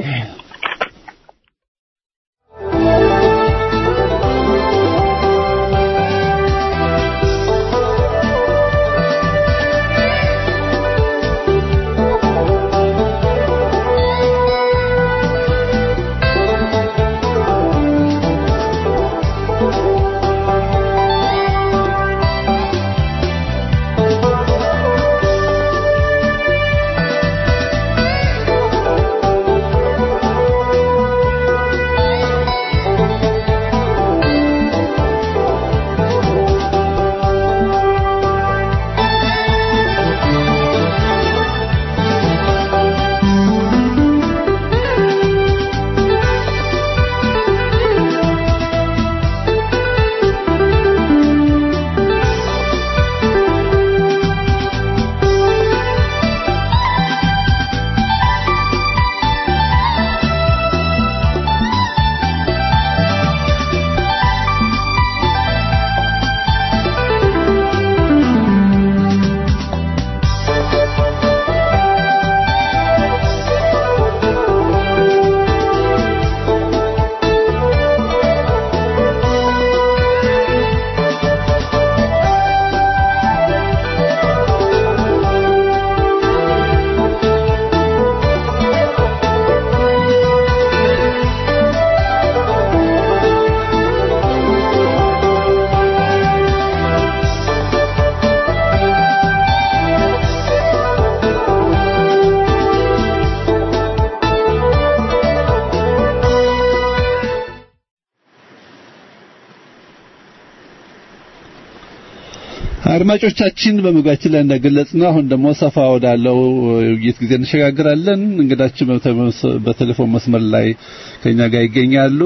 አድማጮቻችን በመግባችን ላይ እንደገለጽነው አሁን ደግሞ ሰፋ ወዳለው ውይይት ጊዜ እንሸጋግራለን እንግዳችን በቴሌፎን መስመር ላይ ከኛ ጋር ይገኛሉ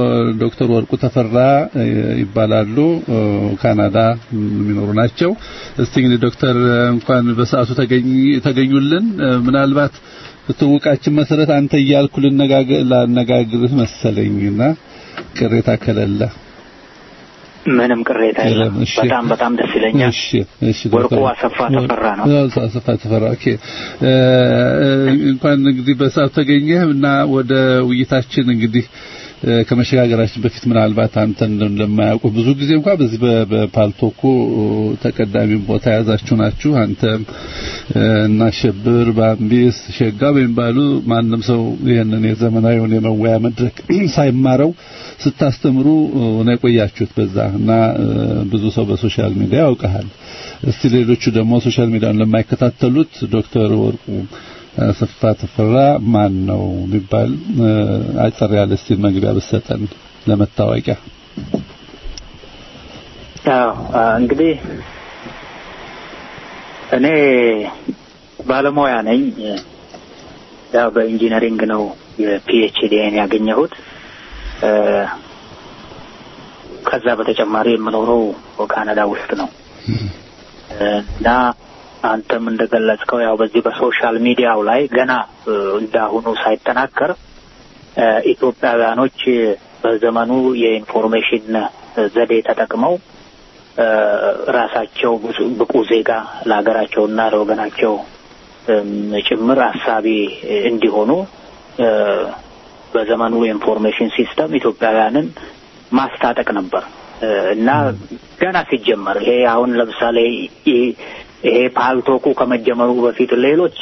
ዶክተር ወርቁ ተፈራ ይባላሉ ካናዳ የሚኖሩ ናቸው እስቲ እንግዲህ ዶክተር እንኳን በሰዓቱ ተገኙልን ምናልባት በተወቃችን መሰረት አንተ ይያልኩ ልነጋግርህ መሰለኝና ቅሬታ ከለለ ምንም ቅሬታ የለም በጣም ደስ ይለኛል እሺ ወርቁ አሰፋ ተፈራ ነው አሰፋ ተፈራ ኦኬ እንኳን እንግዲህ በሰዓቱ ተገኘህና ወደ ውይይታችን እንግዲህ ከመሸጋገራችን በፊት ምናልባት አንተ እንደማያውቁ ብዙ ጊዜ እንኳን በዚህ በፓልቶኮ ተቀዳሚ ቦታ ያዛችሁ ናችሁ አንተም እና ሸብር ባምቢስ ሸጋ በሚባሉ ማንንም ሰው ይሄንን የዘመናዊውን የመወያ መድረክ ሳይማረው ስታስተምሩ ነው የቆያችሁት በዛና ብዙ ሰው በሶሻል ሚዲያ ያውቃል እስቲ ሌሎቹ ደግሞ ሶሻል ሚዲያን ለማይከታተሉት ዶክተር ወርቁ አሰፋ ተፈራ ማን ነው ቢባል አጭር ያለ እስቲ መግቢያ በሰጠን ለመታወቂያ እንግዲህ እኔ ባለሙያ ነኝ ያው በኢንጂነሪንግ ነው የፒኤችዲን ያገኘሁት ከዛ በተጨማሪ የምኖረው ካናዳ ውስጥ ነው እና አንተም እንደገለጽከው ያው በዚህ በሶሻል ሚዲያው ላይ ገና እንዳሁኑ ሳይተናከር ኢትዮጵያውያኖች በዘመኑ የኢንፎርሜሽን ዘዴ ተጠቅመው ራሳቸው ብቁ ዜጋ ለሀገራቸውና ለወገናቸው ጭምር አሳቢ እንዲሆኑ በዘመኑ ኢንፎርሜሽን ሲስተም ኢትዮጵያውያንን ማስታጠቅ ነበር እና ገና ሲጀመር ይሄ አሁን ለምሳሌ ይሄ ፓልቶኩ ከመጀመሩ በፊት ሌሎች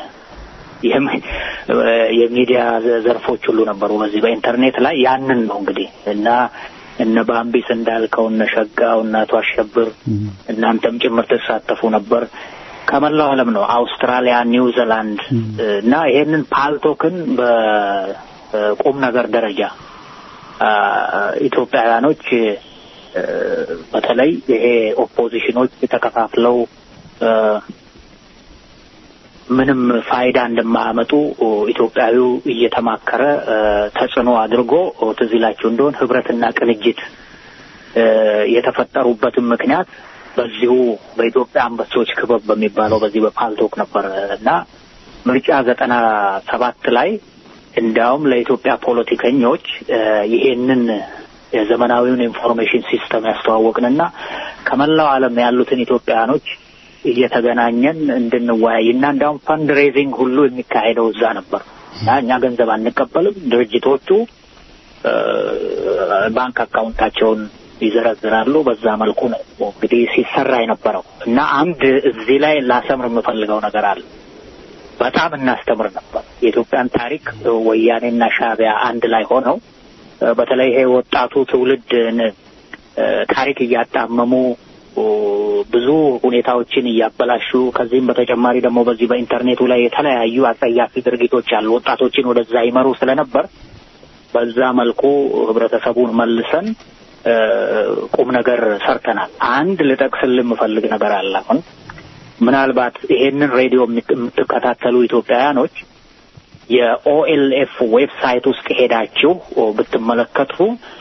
የሚዲያ ዘርፎች ሁሉ ነበሩ በዚህ በኢንተርኔት ላይ ያንን ነው እንግዲህ እና እነ ባምቢስ እንዳልከው እነ ሸጋው እና አቶ አሸብር እናንተም ጭምር ተሳተፉ ነበር ከመላው ዓለም ነው አውስትራሊያ ኒውዚላንድ እና ይሄንን ፓልቶክን በቁም ነገር ደረጃ ኢትዮጵያውያኖች በተለይ ይሄ ኦፖዚሽኖች ተከፋፍለው ምንም ፋይዳ እንደማያመጡ ኢትዮጵያዊው እየተማከረ ተጽዕኖ አድርጎ ትዝላችሁ እንደሆነ ህብረትና ቅንጅት የተፈጠሩበትም ምክንያት በዚሁ በኢትዮጵያ አንበሶች ክበብ በሚባለው በዚህ በፓልቶክ ነበር እና ምርጫ 97 ላይ እንዳውም ለኢትዮጵያ ፖለቲከኞች ይሄንን የዘመናዊውን ኢንፎርሜሽን ሲስተም ያስተዋወቅንና ከመላው ዓለም ያሉትን ኢትዮጵያኖች እየተገናኘን እንድንወያይና እንዳውም ፈንድ ሬዚንግ ሁሉ የሚካሄደው እዛ ነበር እና እኛ ገንዘብ አንቀበልም ድርጅቶቹ ባንክ አካውንታቸውን ይዘረዝራሉ በዛ መልኩ ነው እንግዲህ ሲሰራ የነበረው እና አንድ እዚህ ላይ ላሰምር የምፈልገው ነገር አለ በጣም እናስተምር ነበር የኢትዮጵያን ታሪክ ወያኔና ሻዕቢያ አንድ ላይ ሆነው በተለይ ይሄ ወጣቱ ትውልድ ታሪክ እያጣመሙ ብዙ ሁኔታዎችን እያበላሹ ከዚህም በተጨማሪ ደግሞ በዚህ በኢንተርኔቱ ላይ የተለያዩ አጸያፊ ድርጊቶች አሉ ወጣቶችን ወደዛ ይመሩ ስለነበር በዛ መልኩ ህብረተሰቡን መልሰን ቁም ነገር ሰርተናል አንድ ልጠቅስልህ የምፈልግ ነገር አለ አሁን ምናልባት ይሄንን ሬዲዮ የምትከታተሉ ኢትዮጵያውያኖች የኦኤልኤፍ ዌብሳይት ውስጥ ሄዳችሁ ብትመለከቱ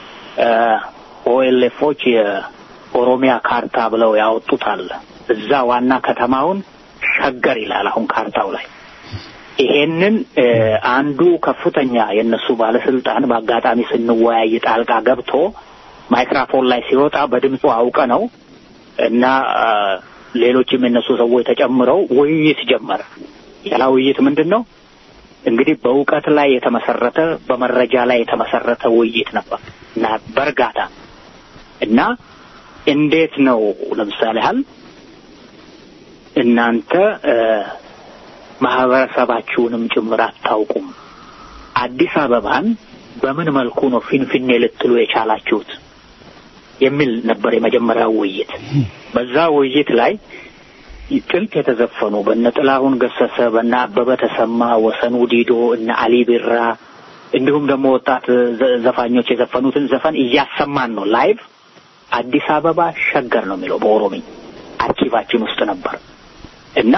ኦኤልኤፎች የኦሮሚያ ካርታ ብለው ያወጡታል እዛ ዋና ከተማውን ሸገር ይላል አሁን ካርታው ላይ ይሄንን አንዱ ከፍተኛ የነሱ ባለስልጣን በአጋጣሚ ስንወያይ ጣልቃ ገብቶ ማይክሮፎን ላይ ሲወጣ በድምጹ አውቀ ነው እና ሌሎችም የነሱ ሰዎች ተጨምረው ውይይት ጀመረ ያ ውይይት ምንድነው እንግዲህ በእውቀት ላይ የተመሰረተ በመረጃ ላይ የተመሰረተ ውይይት ነበር እና በርጋታ እና እንዴት ነው ለምሳሌ ያህል እናንተ ማህበረሰባችሁንም ጭምር አታውቁም አዲስ አበባን በምን መልኩ ነው ፊንፊኔ ልትሉ የቻላችሁት የሚል ነበር የመጀመሪያው ውይይት በዛ ውይይት ላይ ጥልቅ የተዘፈኑ በነጥላሁን ገሰሰ በእነ አበበ ተሰማ ወሰኑ ዲዶ እና አሊ ቢራ እንዲሁም ደግሞ ወጣት ዘፋኞች የዘፈኑትን ዘፈን እያሰማን ነው ላይቭ አዲስ አበባ ሸገር ነው የሚለው በኦሮምኛ አርኪቫችን ውስጥ ነበር እና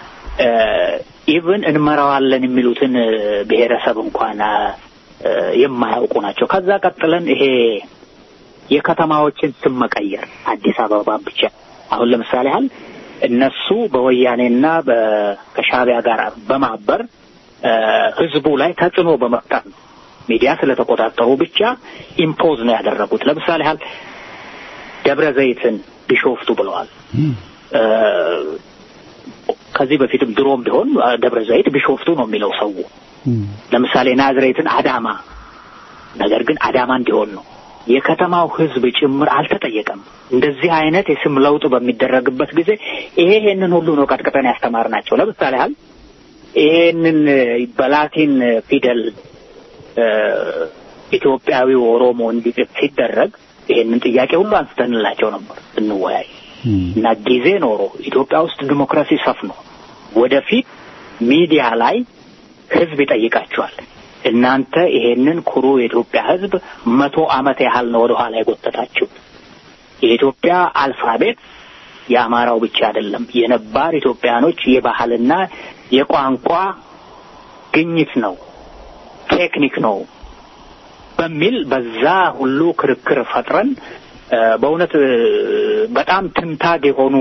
ኢቭን እንመራዋለን የሚሉትን ብሔረሰብ እንኳን የማያውቁ ናቸው ከዛ ቀጥለን ይሄ የከተማዎችን ስም መቀየር አዲስ አበባ ብቻ አሁን ለምሳሌ ያህል እነሱ በወያኔና በሻዕቢያ ጋር በማበር ህዝቡ ላይ ተጽዕኖ በመፍጠር ሚዲያ ስለተቆጣጠሩ ብቻ ኢምፖዝ ነው ያደረጉት ለምሳሌ ያህል ደብረ ዘይትን ቢሾፍቱ ብለዋል ከዚህ በፊትም ድሮም ቢሆን ደብረ ዘይት ቢሾፍቱ ነው የሚለው ሰው ለምሳሌ ናዝሬትን አዳማ ነገር ግን አዳማ እንዲሆን ነው የከተማው ህዝብ ጭምር አልተጠየቀም እንደዚህ አይነት የስም ለውጥ በሚደረግበት ጊዜ ይሄንን ሁሉ ነው ቀጥቅጠን ያስተማርናቸው ለምሳሌ ያህል ይሄንን በላቲን ፊደል ኢትዮጵያዊ ኦሮሞ እንዲጽፍ ሲደረግ ይሄንን ጥያቄ ሁሉ አንስተንላቸው ነበር እንወያይ እና ጊዜ ኖሮ ኢትዮጵያ ውስጥ ዲሞክራሲ ሰፍኖ ወደፊት ሚዲያ ላይ ህዝብ ይጠይቃቸዋል እናንተ ይሄንን ኩሩ የኢትዮጵያ ህዝብ 100 ዓመት ያህል ነው ወደ ኋላ የጎተታችሁ የኢትዮጵያ አልፋቤት የአማራው ብቻ አይደለም የነባር ኢትዮጵያኖች የባህልና የቋንቋ ግኝት ነው ቴክኒክ ነው በሚል በዛ ሁሉ ክርክር ፈጥረን በእውነት በጣም ትንታግ የሆኑ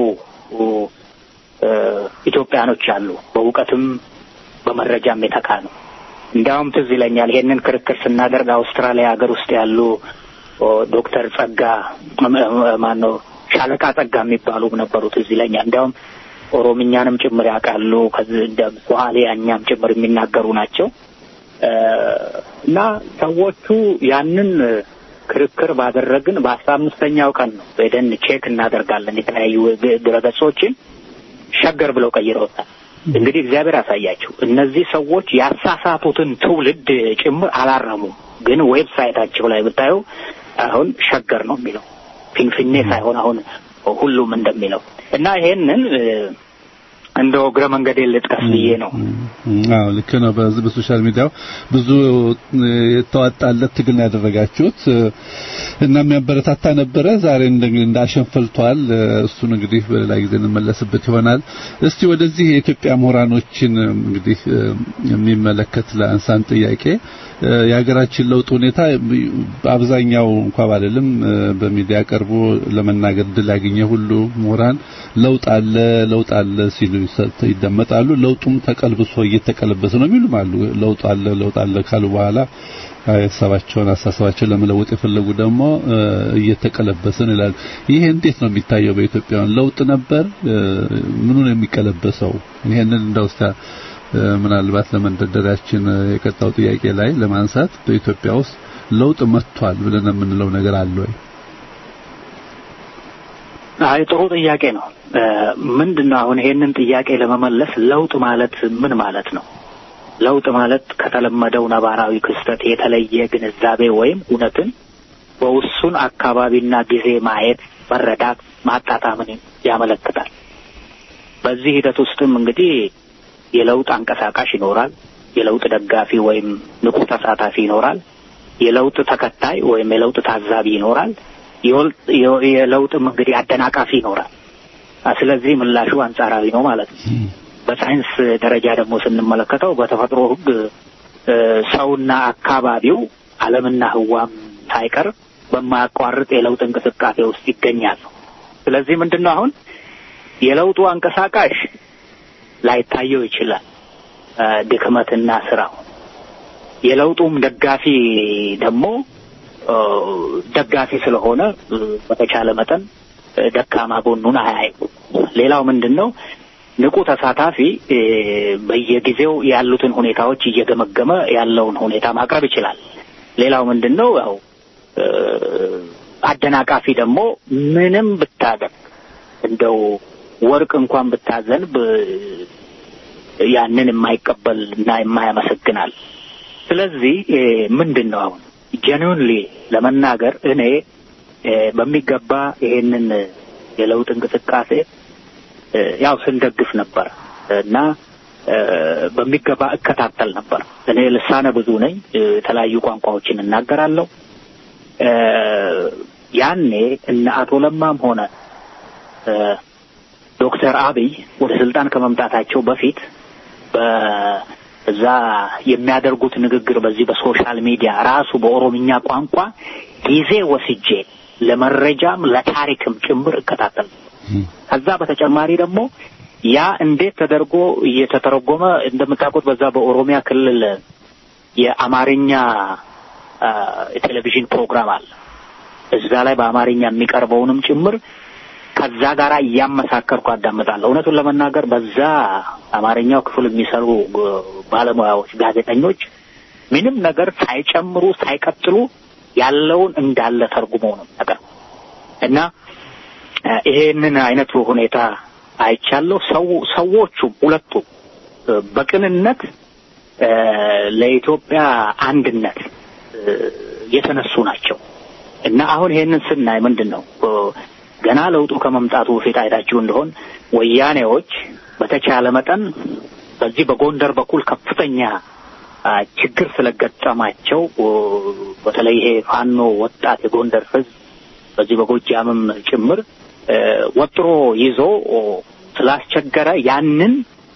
ኢትዮጵያኖች አሉ በእውቀትም በመረጃም የተካኑ እንዳውም ትዝ ይለኛል ይሄንን ክርክር ስናደርግ አውስትራሊያ ሀገር ውስጥ ያሉ ዶክተር ጸጋ ማነው ሻለቃ ጸጋ የሚባሉ ነበሩት እዚህ ለኛ እንዲያውም ኦሮምኛንም ጭምር ያውቃሉ ከዚህ እንደ ሶማሊያኛም ጭምር የሚናገሩ ናቸው እና ሰዎቹ ያንን ክርክር ባደረግን በ15ኛው ቀን ነው በደን ቼክ እናደርጋለን የተለያዩ ድረገጾችን ሸገር ብለው ቀይረውታል እንግዲህ እግዚአብሔር ያሳያችሁ እነዚህ ሰዎች ያሳሳቱትን ትውልድ ጭምር አላረሙ ግን ዌብሳይታቸው ላይ ብታዩ አሁን ሸገር ነው የሚለው ፊንፊኔ ሳይሆን አሁን ሁሉም እንደሚለው እና ይሄንን እንደው ግረ መንገድ ልጥቀስ ብዬ ነው አዎ ልክ ነው በሶሻል ሚዲያው ብዙ የተዋጣለት ትግል ያደረጋችሁት እና የሚያበረታታ ነበረ ዛሬ እንዳሸንፈልቷል እሱን እንግዲህ በሌላ ጊዜ እንመለስበት ይሆናል እስቲ ወደዚህ የኢትዮጵያ ምሁራኖችን እንግዲህ የሚመለከት ለአንሳን ጥያቄ የሀገራችን ለውጥ ሁኔታ አብዛኛው እንኳን ባለልም በሚዲያ ቀርቦ ለመናገር ድል ያገኘ ሁሉ ምሁራን ለውጥ አለ ሲሉ ይደመጣሉ ለውጡም ተቀልብሶ እየተቀለበሰ ነው የሚሉም አሉ ለውጥ አለ ካሉ በኋላ አሳሰባቸውን ለመለወጥ የፈለጉ ደግሞ እየተቀለበሰን ይላል ይሄ እንዴት ነው የሚታየው በኢትዮጵያ ለውጥ ነበር ምኑ ነው የሚቀለበሰው ይሄንን እንደውስታ ምናልባት ለመንደደራችን የቀጣው ጥያቄ ላይ ለማንሳት በኢትዮጵያ ውስጥ ለውጥ መጥቷል ብለን የምንለው ነገር አለ ወይ አይ ጥሩ ጥያቄ ነው ምንድነው አሁን ይሄንን ጥያቄ ለመመለስ ለውጥ ማለት ምን ማለት ነው ለውጥ ማለት ከተለመደው ነባራዊ ክስተት የተለየ ግንዛቤ ወይም እውነትን በውሱን አካባቢና ጊዜ ማየት መረዳት ማጣጣምን ያመለክታል በዚህ ሂደት ውስጥም እንግዲህ የለውጥ አንቀሳቃሽ ይኖራል የለውጥ ደጋፊ ወይም ንቁ ተሳታፊ ይኖራል የለውጥ ተከታይ ወይም የለውጥ ታዛቢ ይኖራል የለውጥም እንግዲህ አደናቃፊ ይኖራል ስለዚህ ምላሹ አንጻራዊ ነው ማለት ነው በሳይንስ ደረጃ ደግሞ ስንመለከተው በተፈጥሮ ህግ ሰውና አካባቢው ዓለምና ህዋም ሳይቀር በማያቋርጥ የለውጥ እንቅስቃሴ ውስጥ ይገኛሉ ስለዚህ ምንድነው አሁን የለውጡ አንቀሳቃሽ ላይታየው ይችላል ድክመትና ስራው የለውጡም ደጋፊ ደግሞ ደጋፊ ስለሆነ በተቻለ መጠን ደካማ ጎኑን አያይ ሌላው ምንድነው ንቁ ተሳታፊ በየጊዜው ያሉትን ሁኔታዎች እየገመገመ ያለውን ሁኔታ ማቅረብ ይችላል ሌላው ምንድነው ያው አደናቃፊ ደግሞ ምንም ብታደርግ እንደው ወርቅ እንኳን ብታዘንብ ያንን የማይቀበልና የማያመሰግናል ስለዚህ ምንድነው አሁን ጀኑዊንሊ ለመናገር እኔ በሚገባ ይሄንን የለውጥ እንቅስቃሴ ያው ስንደግፍ ነበር እና በሚገባ እከታተል ነበር እኔ ልሳነ ብዙ ነኝ የተለያዩ ቋንቋዎችን እናገራለሁ ያኔ እነ አቶ ለማም ሆነ ዶክተር አብይ ወደ ስልጣን ከመምጣታቸው በፊት በዛ የሚያደርጉት ንግግር በዚህ በሶሻል ሚዲያ ራሱ በኦሮምኛ ቋንቋ ጊዜ ወስጄ ለመረጃም ለታሪክም ጭምር እከታተል ከዛ በተጨማሪ ደግሞ ያ እንዴት ተደርጎ እየተተረጎመ እንደምታውቁት በዛ በኦሮሚያ ክልል የአማርኛ የቴሌቪዥን ፕሮግራም አለ እዛ ላይ በአማርኛ የሚቀርበውንም ጭምር ከዛ ጋር ያመሳከርኩ አዳምጣለሁ እውነቱን ለመናገር በዛ አማርኛው ክፍል የሚሰሩ ባለሙያዎች ጋዜጠኞች ምንም ነገር ሳይጨምሩ ሳይቀጥሉ ያለውን እንዳለ ተርጉመው ነው ነገር እና ይሄንን አይነቱ ሁኔታ አይቻለሁ ሰዎቹ ሁለቱ በቅንነት ለኢትዮጵያ አንድነት የተነሱ ናቸው እና አሁን ይሄንን ስናይ ምንድነው ገና ለውጡ ከመምጣቱ በፊት አይታችሁ እንደሆን ወያኔዎች በተቻለ መጠን በዚህ በጎንደር በኩል ከፍተኛ ችግር ስለገጠማቸው በተለይ ይሄ ፋኖ ወጣት የጎንደር ህዝብ በዚህ በጎጃምም ጭምር ወጥሮ ይዞ ስላስቸገረ ያንን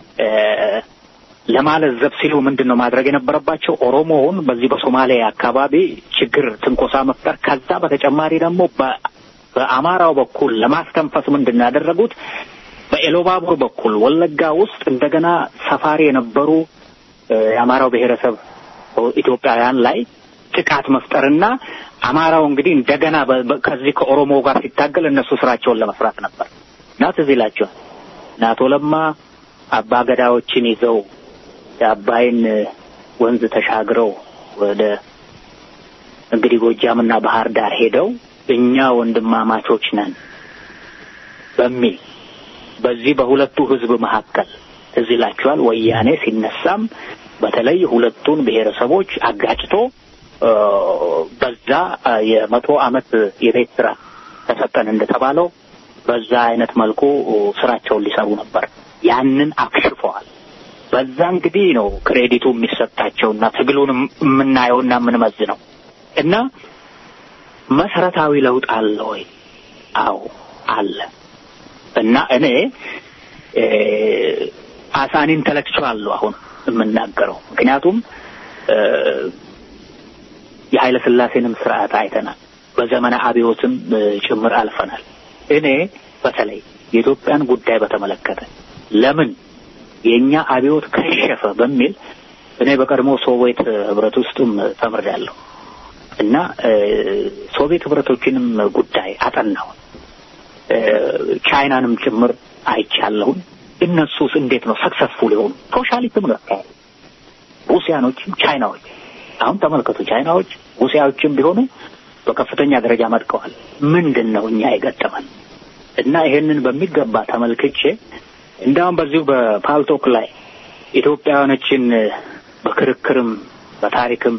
ለማለዘብ ሲሉ ምንድነው ማድረግ የነበረባቸው ኦሮሞውን በዚህ በሶማሊያ አካባቢ ችግር ትንኮሳ መፍጠር ከዛ በተጨማሪ ደግሞ በአማራው በኩል ለማስተንፈስ ምንድነው ያደረጉት በኤሎባቡር በኩል ወለጋ ውስጥ እንደገና ሰፋሪ የነበሩ የአማራው ብሔረሰብ ኢትዮጵያውያን ላይ ጥቃት መፍጠርና አማራው እንግዲህ እንደገና ከዚህ ከኦሮሞ ጋር ሲታገል እነሱ ስራቸውን ለመስራት ነበር። እና ትዝ ይላቸዋል አቶ ለማ አባገዳዎችን ይዘው የአባይን ወንዝ ተሻግረው ወደ እንግዲህ ጎጃምና ባህር ዳር ሄደው እኛ ወንድማማቾች ነን በሚል በዚህ በሁለቱ ህዝብ መካከል ትዝ ይላቸዋል ወያኔ ሲነሳም በተለይ ሁለቱን ብሔረሰቦች አጋጭቶ በዛ የ100 ዓመት የቤት ስራ ተሰጠን እንደተባለው በዛ አይነት መልኩ ስራቸውን ሊሰሩ ነበር። ያንን አክሽፈዋል። በዛ እንግዲህ ነው ክሬዲቱ የሚሰጣቸውና ትግሉን የምናየውና የምንመዝነው። እና መሰረታዊ ለውጥ አለ ወይ? አዎ አለ። እና እኔ አሳን ኢንተሌክቹዋል አሁን የምናገረው ምክንያቱም የኃይለ ሥላሴንም ስርዓት አይተናል። በዘመነ አብዮትም ጭምር አልፈናል። እኔ በተለይ የኢትዮጵያን ጉዳይ በተመለከተ ለምን የኛ አብዮት ከሸፈ በሚል እኔ በቀድሞ ሶቪየት ህብረት ውስጥም ተምሬያለሁ እና ሶቪየት ህብረቶችንም ጉዳይ አጠናሁ። ቻይናንም ጭምር አይቻለሁ። እነሱስ እንዴት ነው ሰክሰስፉል የሆኑ? ሶሻሊዝም ነው ያካሄዱ ሩሲያኖችም ቻይናዎች። አሁን ተመልከቱ፣ ቻይናዎች ሩሲያዎችም ቢሆኑ በከፍተኛ ደረጃ መጥቀዋል። ምንድነው እኛ የገጠመን? እና ይሄንን በሚገባ ተመልክቼ እንዳውም በዚሁ በፓልቶክ ላይ ኢትዮጵያውያኖችን በክርክርም በታሪክም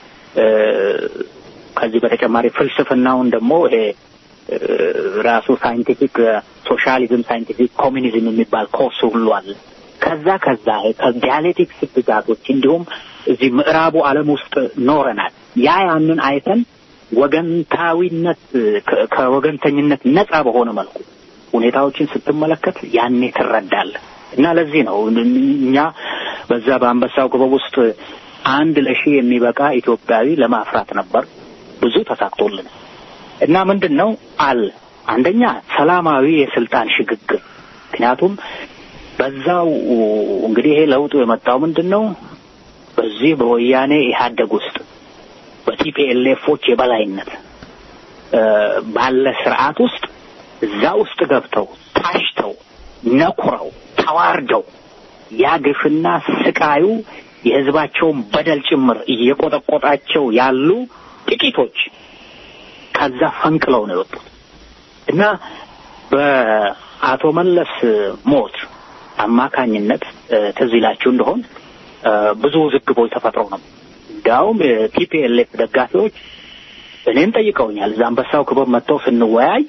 ከዚህ በተጨማሪ ፍልስፍናውን ደግሞ ይሄ ራሱ ሳይንቲፊክ ሶሻሊዝም ሳይንቲፊክ ኮሚኒዝም የሚባል ኮርስ ሁሉ አለ። ከዛ ከዲያሌክቲክስ ትጋቶች እንዲሁም እዚህ ምዕራቡ ዓለም ውስጥ ኖረናል። ያንን አይተን ወገንታዊነት ከወገንተኝነት ነፃ በሆነ መልኩ ሁኔታዎችን ስትመለከት ያኔ ትረዳለህ። እና ለዚህ ነው እኛ በዛ በአንበሳው ክበብ ውስጥ 1 ሺህ የሚበቃ ኢትዮጵያዊ ለማፍራት ነበር። ብዙ ተሳክቶልን እና ምንድነው አንደኛ ሰላማዊ የስልጣን ሽግግር። ምክንያቱም በዛው እንግዲህ ይሄ ለውጡ የመጣው ምንድነው በዚህ በወያኔ ኢህአዴግ ውስጥ በቲፒኤልኤፎች የበላይነት ባለ ስርዓት ውስጥ እዛ ውስጥ ገብተው ታሽተው ነኩረው ተዋርደው ያግፍና ስቃዩ የህዝባቸውን በደል ጭምር እየቆጠቆጣቸው ያሉ ጥቂቶች ከዛ ፈንቅለው ነው የወጡት። እና በአቶ መለስ ሞት አማካኝነት ትዝ ይላችሁ እንደሆነ ብዙ ዝግቦች ተፈጥረው ነው። እንዳውም ቲፒኤልኤፍ ደጋፊዎች እኔን ጠይቀውኛል። እዛ አንበሳው ክበብ መጥተው ስንወያይ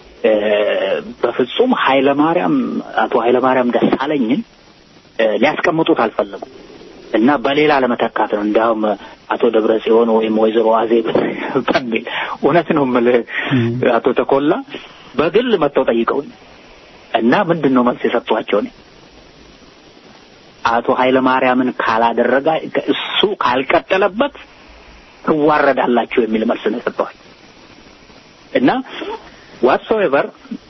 በፍጹም አቶ ኃይለማርያም ደሳለኝን ሊያስቀምጡት አልፈለጉም እና በሌላ ለመተካት ነው። እንዳውም አቶ ደብረጽዮን ወይም ወይዘሮ አዜብ በሚል እውነት ነው የምልህ አቶ ተኮላ በግል መጥተው ጠይቀውኝ እና ምንድነው መልስ የሰጧቸው? አቶ ኃይለማርያምን ካላደረጋ እሱ ካልቀጠለበት ትዋረዳላችሁ የሚል መልስ ነው የሰጧቸው። እና whatsoever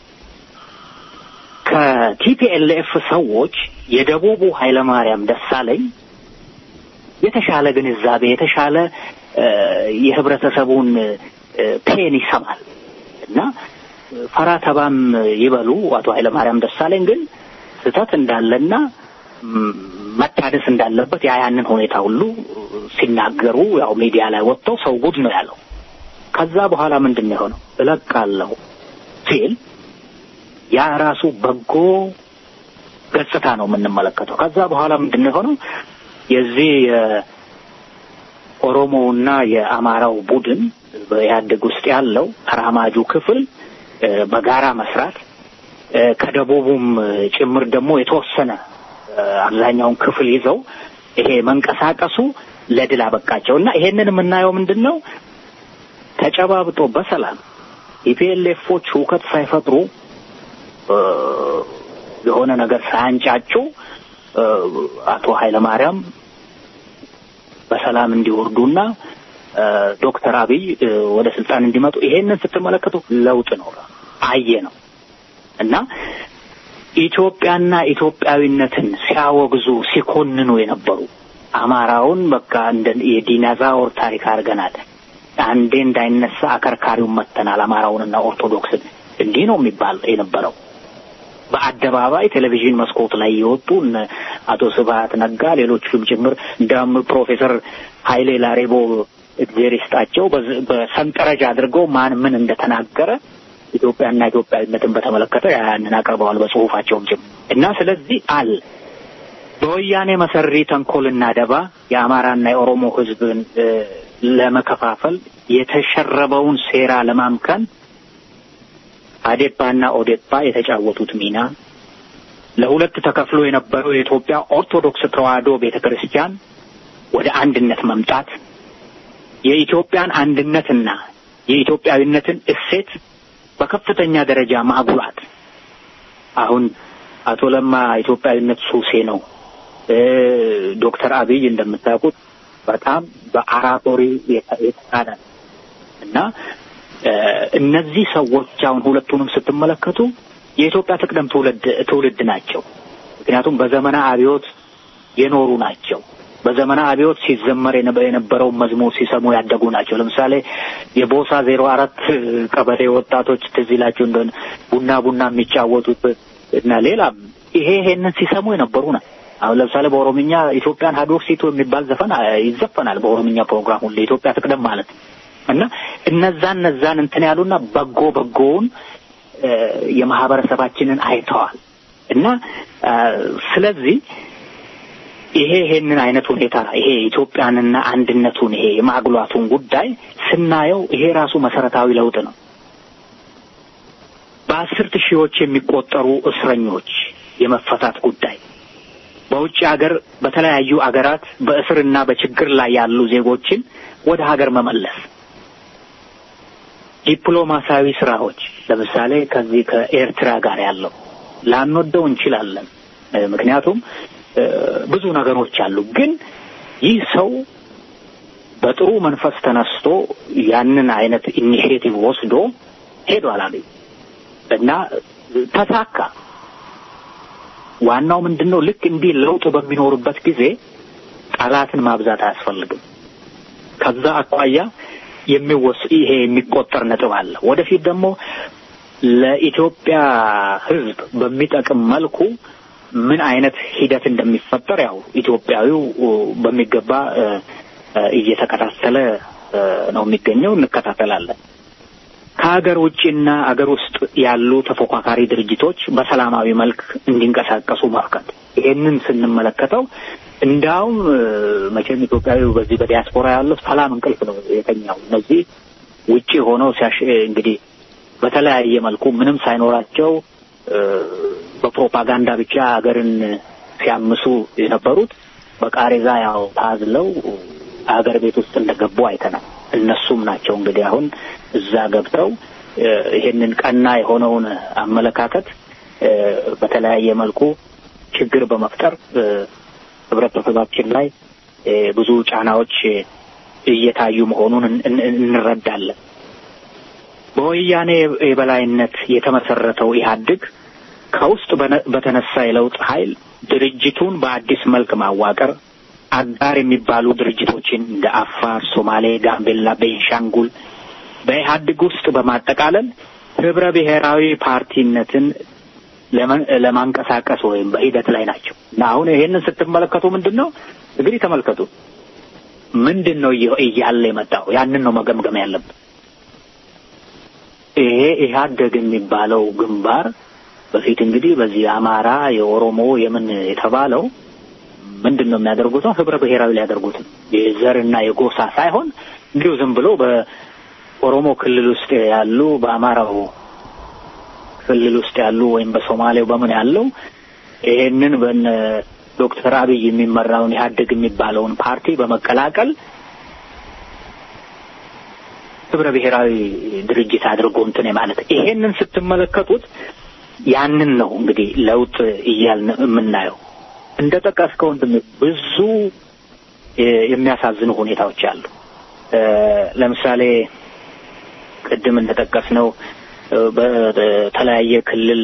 ከቲፒኤልኤፍ ሰዎች የደቡቡ ኃይለማርያም ደሳለኝ የተሻለ ግንዛቤ የተሻለ የህብረተሰቡን ፔን ይሰማል እና ፈራተባም ይበሉ አቶ ኃይለማርያም ደሳለኝ ግን ስህተት እንዳለና መታደስ እንዳለበት ያንን ሁኔታ ሁሉ ሲናገሩ ያው ሚዲያ ላይ ወጥተው ሰው ጉድ ነው ያለው። ከዛ በኋላ ምንድነው የሆነው? እለቃለሁ ሲል ያ ራሱ በጎ ገጽታ ነው የምንመለከተው። ከዛ በኋላ ምንድነው የሆነው? የዚህ ኦሮሞውና የአማራው ቡድን በኢህአዴግ ውስጥ ያለው ተራማጁ ክፍል በጋራ መስራት ከደቡቡም ጭምር ደግሞ የተወሰነ አብዛኛውን ክፍል ይዘው ይሄ መንቀሳቀሱ ለድል አበቃቸውና ይሄንን የምናየው ምንድነው? ተጨባብጦ በሰላም ኢፒኤልኤፎች ሁከት ሳይፈጥሩ የሆነ ነገር ሳያንጫጩ አቶ ኃይለማርያም በሰላም እንዲወርዱና ዶክተር አብይ ወደ ስልጣን እንዲመጡ ይሄንን ስትመለከቱ ለውጥ ነው አየ ነው። እና ኢትዮጵያና ኢትዮጵያዊነትን ሲያወግዙ ሲኮንኑ የነበሩ አማራውን በቃ እንደ የዲናዛውር ታሪክ አድርገናል። አንዴ እንዳይነሳ አከርካሪውን መተናል አማራውንና ኦርቶዶክስን። እንዲህ ነው የሚባል የነበረው። በአደባባይ ቴሌቪዥን መስኮት ላይ የወጡ አቶ ስብሐት ነጋ ሌሎችም ጭምር እንደም ፕሮፌሰር ኃይሌ ላሬቦ እግዚአብሔር ይስጣቸው በሰንጠረዥ አድርገው ማን ምን እንደተናገረ ኢትዮጵያና ኢትዮጵያዊነትን በተመለከተ ያንን አቀርበዋል በጽሁፋቸውም ጭምር እና ስለዚህ አለ በወያኔ መሰሪ ተንኮልና ደባ የአማራና የኦሮሞ ህዝብን ለመከፋፈል የተሸረበውን ሴራ ለማምከን አዴፓና ኦዴፓ የተጫወቱት ሚና ለሁለት ተከፍሎ የነበረው የኢትዮጵያ ኦርቶዶክስ ተዋሕዶ ቤተክርስቲያን ወደ አንድነት መምጣት የኢትዮጵያን አንድነትና የኢትዮጵያዊነትን እሴት በከፍተኛ ደረጃ ማጉላት አሁን አቶ ለማ ኢትዮጵያዊነት ሱሴ ነው ዶክተር አብይ እንደምታውቁት በጣም በአራቶሪ የተካነ እና እነዚህ ሰዎች አሁን ሁለቱንም ስትመለከቱ የኢትዮጵያ ተቀደም ትውልድ ናቸው ምክንያቱም በዘመነ አብዮት የኖሩ ናቸው በዘመነ አብዮት ሲዘመር የነበረው መዝሙር ሲሰሙ ያደጉ ናቸው ለምሳሌ የቦሳ 04 ቀበሌ ወጣቶች ትዝ ይላችሁ እንደሆነ ቡና የሚጫወቱት እና ሌላም ይሄንን ሲሰሙ የነበሩ ናቸው አሁን ለምሳሌ በኦሮምኛ ኢትዮጵያን ሀዶክሲቶ የሚባል ዘፈን ይዘፈናል በኦሮምኛ ፕሮግራም ሁሉ ኢትዮጵያ ተቀደም ማለት እና እነዛን እንትን ያሉና በጎውን የማህበረሰባችንን አይተዋል እና ስለዚህ ይሄንን አይነት ሁኔታ ይሄ ኢትዮጵያንና አንድነቱን ይሄ የማግሏቱን ጉዳይ ስናየው ይሄ ራሱ መሰረታዊ ለውጥ ነው በአስርት ሺዎች የሚቆጠሩ እስረኞች የመፈታት ጉዳይ በውጭ ሀገር በተለያዩ አገራት በእስርና በችግር ላይ ያሉ ዜጎችን ወደ ሀገር መመለስ ዲፕሎማሲያዊ ስራዎች ለምሳሌ ከዚህ ከኤርትራ ጋር ያለው ላንወደው እንችላለን ምክንያቱም ብዙ ነገሮች አሉ ግን ይህ ሰው በጥሩ መንፈስ ተነስቶ ያንን አይነት ኢኒሺዬቲቭ ወስዶ ሄዷል አይደል እና ተሳካ ዋናው ምንድነው ልክ እንዲህ ለውጥ በሚኖርበት ጊዜ ቃላትን ማብዛት አያስፈልግም ከዛ አቋያ ይሄ የሚቆጠር ነጥብ አለ ወደፊት ደግሞ ለኢትዮጵያ ህዝብ በሚጠቅም መልኩ ምን አይነት ሂደት እንደሚፈጠር ያው ኢትዮጵያዊው በሚገባ እየተከታተለ ነው የሚገኘው እንከታተላለን ከሀገር ውጪና አገር ውስጥ ያሉ ተፎካካሪ ድርጅቶች በሰላማዊ መልክ እንዲንቀሳቀሱ መፍቀድ ይሄንን ስንመለከተው እንዳው መቼም ኢትዮጵያዊው በዚህ በዲያስፖራ ያለው ሰላም እንቅልፍ ነው የተኛው እነዚህ ውጪ ሆነው እንግዲህ በተለያየ መልኩ ምንም ሳይኖራቸው በፕሮፓጋንዳ ብቻ ሀገርን ሲያምሱ የነበሩት በቃሬዛ ያው ታዝለው ሀገር ቤት ውስጥ እንደገቡ አይተናል እነሱም ናቸው እንግዲህ አሁን እዛ ገብተው ይሄንን ቀና የሆነውን አመለካከት በተለያየ መልኩ ችግር በመፍጠር ህብረተሰባችን ላይ ብዙ ጫናዎች እየታዩ መሆኑን እንረዳለን በወያኔ የበላይነት የተመሰረተው ኢህአዴግ ከውስጥ በተነሳ የለውጥ ኃይል ድርጅቱን በአዲስ መልክ ማዋቀር አጋር የሚባሉ ድርጅቶችን እንደ አፋር ሶማሌ ጋምቤላ ቤንሻንጉል በኢህአዴግ ውስጥ በማጠቃለል ህብረ ብሔራዊ ፓርቲነትን ለማንቀሳቀስ ወይም በሂደት ላይ ናቸው እና አሁን ይሄንን ስትመለከቱ ምንድነው እንግዲህ ተመልከቱ ምንድነው እያለ የመጣው ያንን ነው መገምገም ያለብን ይሄ ኢህአዴግ የሚባለው ግንባር በፊት እንግዲህ በዚህ አማራ የኦሮሞ የምን የተባለው ምንድነው የሚያደርጉት ህብረ ብሔራዊ ሊያደርጉት የዘርና የጎሳ ሳይሆን እንዲሁ ዝም ብሎ በኦሮሞ ክልል ውስጥ ያሉ በአማራው ክልል ውስጥ ያሉ ወይም በሶማሌው በምን ያለው ይሄንን ዶክተር አብይ የሚመራውን ኢህአዴግ የሚባለውን ፓርቲ በመቀላቀል ህብረ ብሔራዊ ድርጅት አድርጎ እንትን ማለት ይሄንን ስትመለከቱት ያንን ነው እንግዲህ ለውጥ እያልን የምናየው እንደተጠቀስከው ብዙ የሚያሳዝኑ ሁኔታዎች አሉ ለምሳሌ ቅድም እንደተጠቀስነው በተለያየ ክልል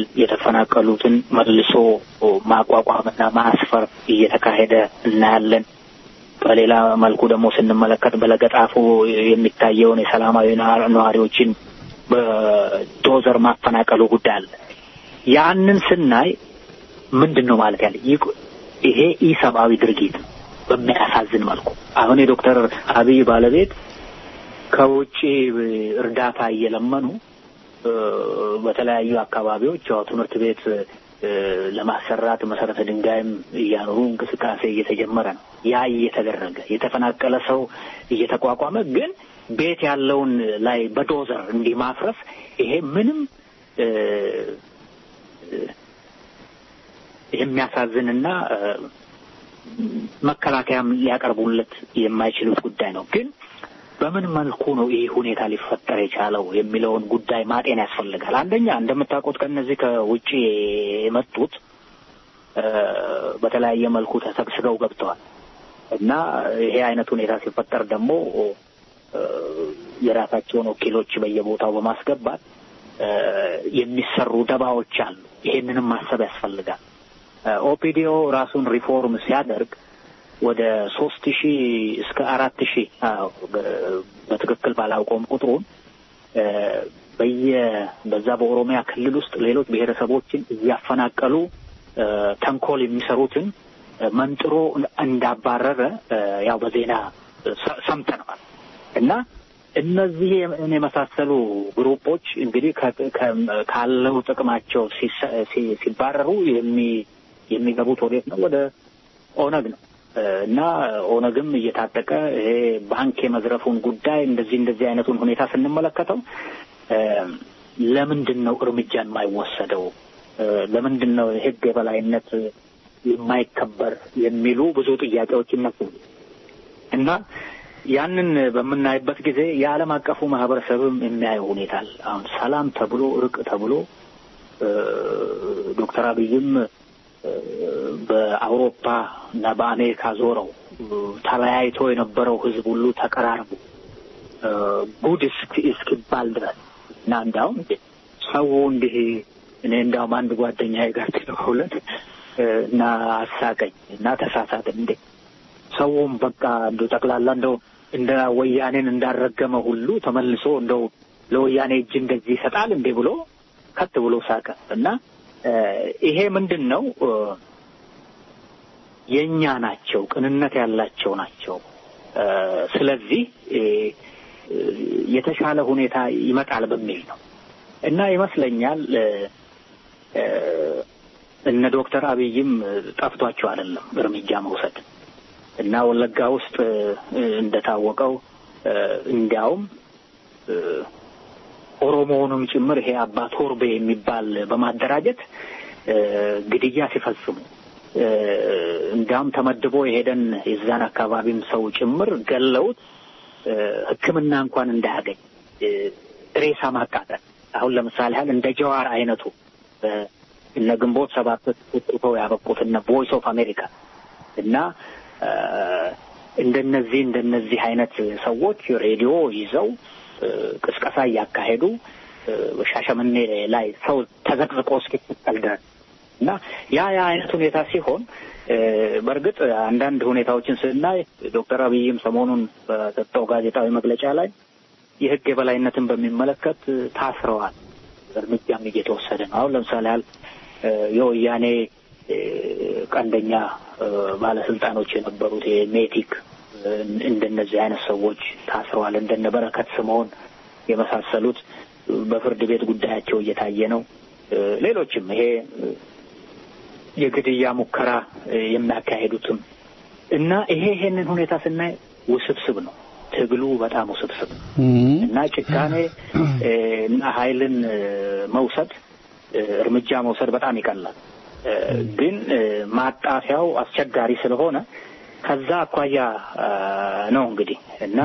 የተፈናቀሉትን መልሶ ማቋቋምና ማስፈር እየተካሄደ እናያለን በሌላ መልኩ ደግሞ ስንመለከት በለገጣፉ የሚታየውን የሰላማዊ ነዋሪዎችን በዶዘር ማፈናቀሉ ጉዳይ አለ። ያንን ስናይ ምንድነው ማለት ያለ ይሄ ኢሰብአዊ ድርጊት በሚያሳዝን መልኩ አሁን የዶክተር አብይ ባለቤት ከውጪ እርዳታ እየለመኑ በተለያዩ አካባቢዎች ያው ትምህርት ቤት ለማሰራት መሰረተ ድንጋይም እያኖሩ እንቅስቃሴ እየተጀመረ ነው። ያ እየተደረገ የተፈናቀለ ሰው እየተቋቋመ ግን ቤት ያለውን ላይ በዶዘር እንዲህ ማፍረስ ይሄ ምንም የሚያሳዝንና መከላከያም ሊያቀርቡለት የማይችሉት ጉዳይ ነው። ግን በምን መልኩ ነው ይሄ ሁኔታ ሊፈጠር የቻለው የሚለውን ጉዳይ ማጤን ያስፈልጋል። አንደኛ እንደምታውቁት ከነዚህ ከውጪ የመጡት በተለያየ መልኩ ተሰግስገው ገብተዋል እና ይሄ አይነት ሁኔታ ሲፈጠር ደግሞ የራሳቸውን ወኪሎች በየቦታው በማስገባት የሚሰሩ ደባዎች አሉ። ይሄንንም ማሰብ ያስፈልጋል። ኦፒዲዮ ራሱን ሪፎርም ሲያደርግ ወደ 3000 እስከ 4000 በትክክል ባላውቀውም ቁጥሩን በዛ በኦሮሚያ ክልል ውስጥ ሌሎች ብሔረሰቦችን እያፈናቀሉ ተንኮል የሚሰሩትን መንጥሮ እንዳባረረ ያው በዜና ሰምተናል። እና እነዚህ የመሳሰሉ ግሩፖች እንግዲህ ካለው ጥቅማቸው ሲባረሩ የሚገቡት ወዴት ነው? ወደ ኦነግ ነው። እና ኦነግም እየታጠቀ ይሄ ባንክ የመዝረፉን ጉዳይ እንደዚህ አይነቱን ሁኔታ ስንመለከተው ለምንድን ነው እርምጃ የማይወሰደው? ለምንድን ነው የሕግ የበላይነት የማይከበር የሚሉ ብዙ ጥያቄዎች ይነሳሉ። እና ያንን በምናይበት ጊዜ የዓለም አቀፉ ማህበረሰብም የሚያየው ሁኔታ አለ። አሁን ሰላም ተብሎ እርቅ ተብሎ ዶክተር አብይም በአውሮፓ እና በአሜሪካ ዞረው ተለያይቶ የነበረው ህዝብ ሁሉ ተቀራርቦ ጉድ እስኪባል ድረስ እና እንዳውም ሰው እንዲህ እኔ እንዳውም አንድ ጓደኛዬ ጋር ተደውለን እና አሳቀኝ እና ተሳሳተ እንዴ ሰውም በቃ እንደው ጠቅላላ እንደው እንደ ወያኔን እንዳረገመ ሁሉ ተመልሶ እንደው ለወያኔ እጅ እንደዚህ ይሰጣል እንዴ ብሎ ከት ብሎ ሳቀ። እና ይሄ ምንድነው የኛ ናቸው፣ ቅንነት ያላቸው ናቸው። ስለዚህ የተሻለ ሁኔታ ይመጣል በሚል ነው እና ይመስለኛል እነ ዶክተር አብይም ጠፍቷቸው አይደለም እርምጃ መውሰድ እና ወለጋ ውስጥ እንደታወቀው እንዲያውም ኦሮሞውንም ጭምር ይሄ አባ ቶርቤ የሚባል በማደራጀት ግድያ ሲፈጽሙ እንዲያውም ተመድቦ የሄደን የዛን አካባቢም ሰው ጭምር ገለውት ሕክምና እንኳን እንዳያገኝ ሬሳ ማቃጠል። አሁን ለምሳሌ ያህል እንደ ጀዋር አይነቱ እነ ግንቦት ሰባት ተጥተው ያበቁት እነ ቮይስ ኦፍ አሜሪካ እና እንደነዚህ አይነት ሰዎች ሬዲዮ ይዘው ቅስቀሳ እያካሄዱ በሻሸመኔ ላይ ሰው ተዘቅዝቆ እስኪተቀል ድረስ እና ያ አይነት ሁኔታ ሲሆን በእርግጥ አንዳንድ ሁኔታዎችን ስናይ ዶክተር አብይም ሰሞኑን በሰጠው ጋዜጣዊ መግለጫ ላይ የሕግ የበላይነትን በሚመለከት ታስረዋል፣ እርምጃም እየተወሰደ ነው። አሁን ለምሳሌ ያህል የወያኔ ቀንደኛ ባለስልጣኖች የነበሩት የሜቲክ እንደነዚህ አይነት ሰዎች ታስረዋል። እንደነ በረከት ስምዖን የመሳሰሉት በፍርድ ቤት ጉዳያቸው እየታየ ነው። ሌሎችም ይሄ የግድያ ሙከራ የሚያካሄዱትም እና ይሄንን ሁኔታ ስናይ ውስብስብ ነው። ትግሉ በጣም ውስብስብ እና ጭካኔ እና ኃይልን መውሰድ እርምጃ መውሰድ በጣም ይቀላል። ግን ማጣፊያው አስቸጋሪ ስለሆነ ከዛ አኳያ ነው እንግዲህ እና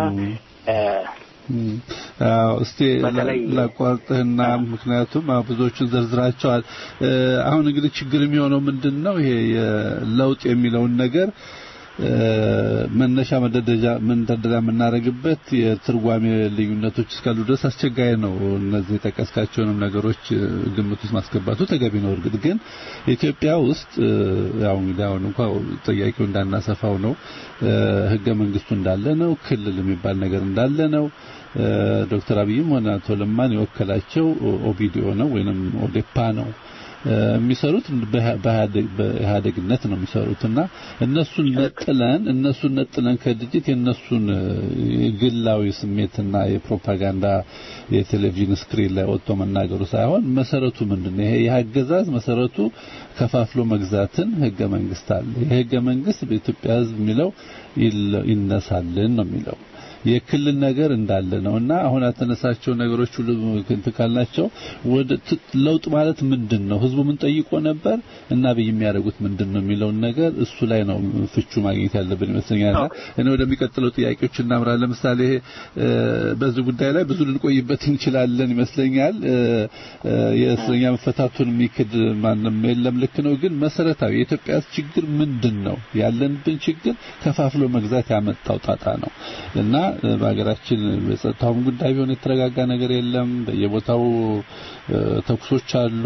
እስቲ ላቋርጥህና ምክንያቱም ብዙዎቹን ዘርዝራቸዋል። አሁን እንግዲህ ችግር የሚሆነው ምንድነው? ይሄ የለውጥ የሚለውን ነገር መነሻ መንደርደሪያ የምናደርግበት የትርጓሜ ልዩነቶች እስካሉ ድረስ አስቸጋሪ ነው። እነዚህ የጠቀስካቸውንም ነገሮች ግምት ውስጥ ማስገባቱ ተገቢ ነው። እርግጥ ግን ኢትዮጵያ ውስጥ ያው እንግዲህ አሁን እንኳን ጥያቄው እንዳናሰፋው ነው። ህገ መንግስቱ እንዳለ ነው። ክልል የሚባል ነገር እንዳለ ነው። ዶክተር አብይም ሆነ አቶ ለማን የወከላቸው ኦቢዲኦ ነው ወይንም ኦዴፓ ነው የሚሰሩት በኢህአዴግነት ነው የሚሰሩትና እነሱን ነጥለን ከድርጅት የነሱን ግላዊ ስሜትና የፕሮፓጋንዳ የቴሌቪዥን ስክሪን ላይ ወጥቶ መናገሩ ሳይሆን መሰረቱ ምንድነው? ይሄ የአገዛዝ መሰረቱ ከፋፍሎ መግዛትን ህገ መንግስት አለ። የህገ መንግስት በኢትዮጵያ ህዝብ የሚለው ይነሳልን ነው የሚለው። የክልል ነገር እንዳለ ነውና አሁን አተነሳቸው ነገሮች ሁሉ ካልናቸው ወደ ለውጥ ማለት ምንድነው ህዝቡ ምን ጠይቆ ነበር እና በየሚያደርጉት ምንድነው የሚለው ነገር እሱ ላይ ነው ፍቹ ማግኘት ያለብን ይመስለኛል። እኔ ወደሚቀጥለው ጥያቄዎች እናምራለን። ለምሳሌ በዚህ ጉዳይ ላይ ብዙ ልንቆይበት እንችላለን ይመስለኛል። የእስረኛ መፈታቱን የሚክድ ማንም የለም። ልክ ነው። ግን መሰረታዊ የኢትዮጵያ ችግር ምንድነው? ያለንብን ችግር ከፋፍሎ መግዛት ያመጣው ጣጣ ነው እና በአገራችን በጸጥታው ጉዳይ ቢሆን የተረጋጋ ነገር የለም። በየቦታው ተኩሶች አሉ።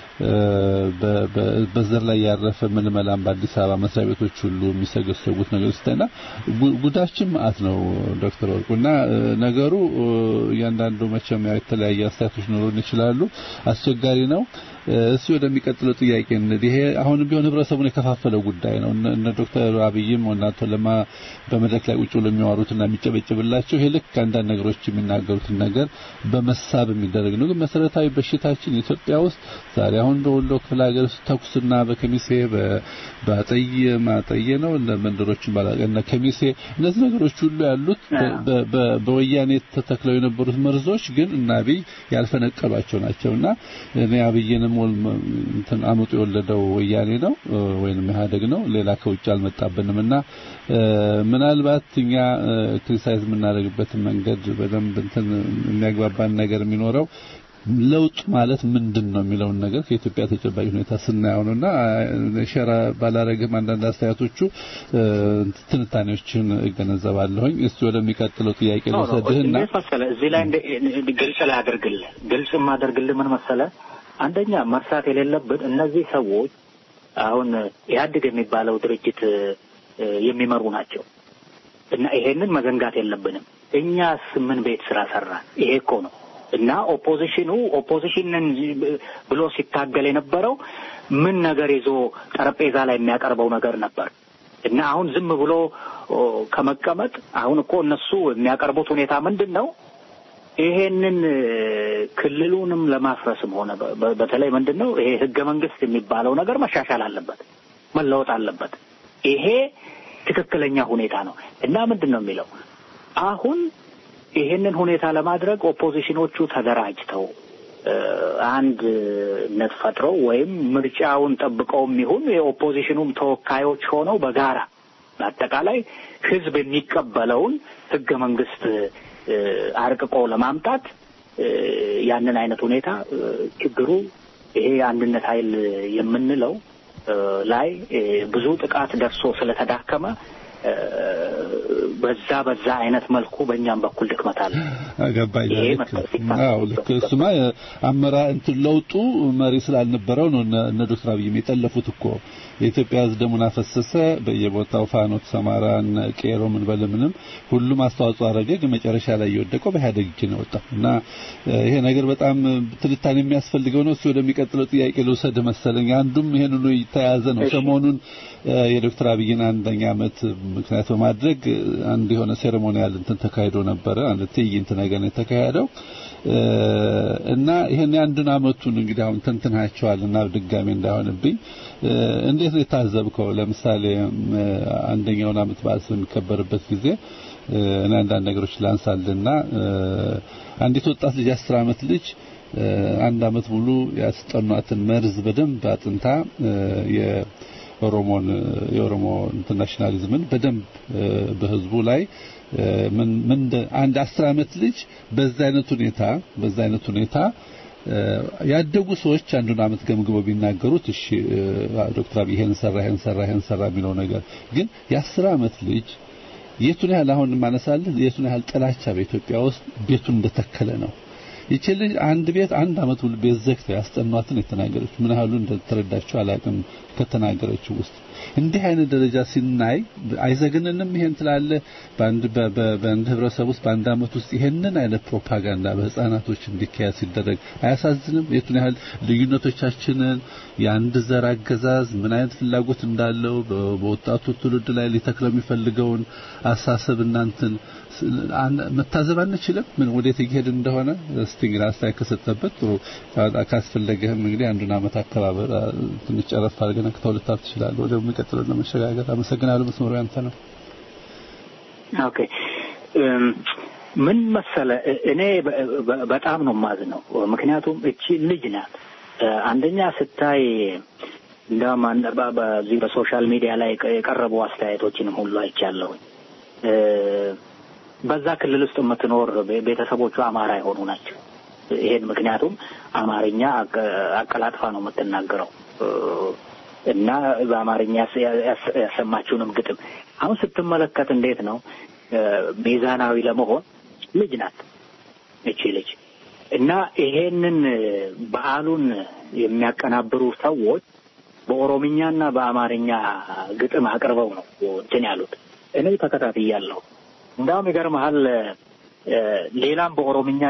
በዘር ላይ ያረፈ ምልመላም በአዲስ አበባ መስሪያ ቤቶች ሁሉ የሚሰገሰጉት ነገር ስታይና ጉዳችን ማአት ነው ዶክተር ወርቁና ነገሩ እያንዳንዱ መቼም የተለያየ አስተያየቶች ኖሮን ይችላሉ። አስቸጋሪ ነው። እሱ ወደሚቀጥለው ጥያቄ እንዴ ይሄ አሁን ቢሆን ህብረተሰቡን የከፋፈለው ጉዳይ ነው። እነ ዶክተር አብይም ወናቶ ለማ በመድረክ ላይ ቁጭ ብለው የሚያወሩትና የሚጨበጭብላቸው ይሄ ልክ አንዳንድ ነገሮች የሚናገሩትን ነገር በመሳብ የሚደረግ ነው። ግን መሰረታዊ በሽታችን ኢትዮጵያ ውስጥ ዛሬ አሁን በወሎ ክፍለ ሀገር ተኩስና በከሚሴ ማጠየ ነው ለመንደሮችን ባላቀና ከሚሴ እነዚህ ነገሮች ሁሉ ያሉት በወያኔ ተተክለው የነበሩት መርዞች ግን እና አብይ ያልፈነቀሏቸው ናቸውና እኔ አብይንም እንትን አመጡ የወለደው ወያኔ ነው ወይንም ኢህአዴግ ነው። ሌላ ከውጭ አልመጣብንምና ምናልባት እኛ ክሪቲሳይዝ የምናደርግበት መንገድ በደንብ እንትን የሚያግባባን ነገር የሚኖረው ለውጥ ማለት ምንድነው የሚለው ነገር ከኢትዮጵያ ተጨባጭ ሁኔታ ስናየው ነውና ሸራ ባላረግም አንዳንድ አስተያየቶቹ ትንታኔዎችን እገነዘባለሁኝ። እስቲ ወደሚቀጥለው ጥያቄ ልውሰድህና እዚህ ላይ ግልጽ ማድረግልህ ምን መሰለ አንደኛ መርሳት የሌለብን እነዚህ ሰዎች አሁን ኢህአዴግ የሚባለው ድርጅት የሚመሩ ናቸው እና ይሄንን መዘንጋት የለብንም። እኛስ ምን ቤት ስራ ሰራን? ይሄ እኮ ነው እና ኦፖዚሽንን ብሎ ሲታገል የነበረው ምን ነገር ይዞ ጠረጴዛ ላይ የሚያቀርበው ነገር ነበር እና አሁን ዝም ብሎ ከመቀመጥ አሁን እኮ እነሱ የሚያቀርቡት ሁኔታ ምንድነው? ይሄንን ክልሉንም ለማፍረስም ሆነ በተለይ ምንድነው ይሄ ህገ መንግስት የሚባለው ነገር መሻሻል አለበት፣ መለወጥ አለበት። ይሄ ትክክለኛ ሁኔታ ነው እና ምንድነው የሚለው አሁን ይሄንን ሁኔታ ለማድረግ ኦፖዚሽኖቹ ተደራጅተው አንድ ነት ፈጥረው ወይም ምርጫውን ጠብቀውም ይሁን የኦፖዚሽኑም ተወካዮች ሆነው በጋራ በአጠቃላይ ህዝብ የሚቀበለውን ህገ መንግስት አርቅቆ ለማምጣት ያንን አይነት ሁኔታ ችግሩ ይሄ አንድነት ኃይል የምንለው ላይ ብዙ ጥቃት ደርሶ ስለተዳከመ በዛ አይነት መልኩ በእኛም በኩል ድክመታል አገባኝ። አዎ ልክ እሱማ አመራ እንትን ለውጡ መሪ ስላልነበረው ነው እነ ዶክተር አብይ የጠለፉት እኮ የኢትዮጵያ ህዝብ ደሙን አፈሰሰ። በየቦታው ፋኖት ሰማራን ቄሮ ምን በለምንም ሁሉም አስተዋጽኦ አደረገ። ግን መጨረሻ ላይ የወደቀው በኢህአዴግ እጅ ነው ወጣው እና ይሄ ነገር በጣም ትልታኔ የሚያስፈልገው ነው። እሱ ወደሚቀጥለው ጥያቄ ልውሰድ መሰለኝ። አንዱም ይሄንን የተያያዘ ነው። ሰሞኑን የዶክተር አብይን አንደኛ ዓመት ምክንያት በማድረግ አንድ የሆነ ሴሬሞኒያል እንትን ተካሂዶ ነበር። አንድ ትዕይንት ነገር ነው የተካሄደው እና ይሄን አንዱን አመቱን እንግዲህ አሁን ተንተናቸዋልና ድጋሜ እንዳይሆንብኝ እንዴት ነው የታዘብከው? ለምሳሌ አንደኛውን አመት በዓል በሚከበርበት ጊዜ እና አንዳንድ ነገሮች ላንሳልና አንዲት ወጣት ልጅ 10 አመት ልጅ አንድ አመት ሙሉ ያስጠኗትን መርዝ በደንብ አጥንታ የኦሮሞ ኢንተርናሽናሊዝምን በደንብ በህዝቡ ላይ ምን አንድ 10 አመት ልጅ በዛ አይነት ሁኔታ ያደጉ ሰዎች አንዱን አመት ገምግመው ቢናገሩት እሺ ዶክተር አብይ ይሄን ሰራ የሚለው ነገር ግን የ10 አመት ልጅ የቱን ያህል አሁን ማነሳለህ የቱን ያህል ጥላቻ በኢትዮጵያ ውስጥ ቤቱን እንደተከለ ነው። ይቺ ልጅ አንድ አመት ሁሉ ቤት ዘግተው ያስጠኗትን የተናገረች ምን ያህሉ እንደተረዳቸው አላውቅም ከተናገረችው ውስጥ እንዲህ አይነት ደረጃ ሲናይ አይዘግንንም ይሄን ትላለ በአንድ ህብረተሰብ ውስጥ በአንድ አመት ውስጥ ይሄንን አይነት ፕሮፓጋንዳ በህፃናቶች እንዲካሄድ ሲደረግ አያሳዝንም? የቱን ያህል ልዩነቶቻችንን የአንድ ዘር አገዛዝ ምን አይነት ፍላጎት እንዳለው በወጣቱ ትውልድ ላይ ሊተክለው የሚፈልገውን አሳሰብ እናንተን መታዘብ አንችልም? ምን ወዴት እየሄድ እንደሆነ ስቲንግራ ሳይከሰተበት ጥሩ ካስፈለገህም እንግዲህ አንዱን አመት አከባበር ትንሽ ጨረፍ አድርገን ከተወልታል ትችላል። ወደ የሚቀጥለው ለመሸጋገር አመሰግናለሁ። መስመሩ ያንተ ነው። ኦኬ ምን መሰለ እኔ በጣም ነው ማዝነው። ምክንያቱም እቺ ልጅ ናት። አንደኛ ስታይ እንደማ በዚህ በሶሻል ሚዲያ ላይ የቀረቡ አስተያየቶችንም ሁሉ አይቻለሁ። በዛ ክልል ውስጥ የምትኖር ቤተሰቦቿ አማራ የሆኑ ናቸው። ይሄን ምክንያቱም አማርኛ አቀላጥፋ ነው የምትናገረው እና በአማርኛ ያሰማችውንም ግጥም አሁን ስትመለከት እንዴት ነው ሚዛናዊ ለመሆን ልጅ ናት እቺ ልጅ እና ይሄንን በዓሉን የሚያቀናብሩ ሰዎች በኦሮምኛና በአማርኛ ግጥም አቅርበው ነው እንትን ያሉት። እኔ ተከታትያለሁ። እንዳውም ይገርምሃል ሌላም በኦሮምኛ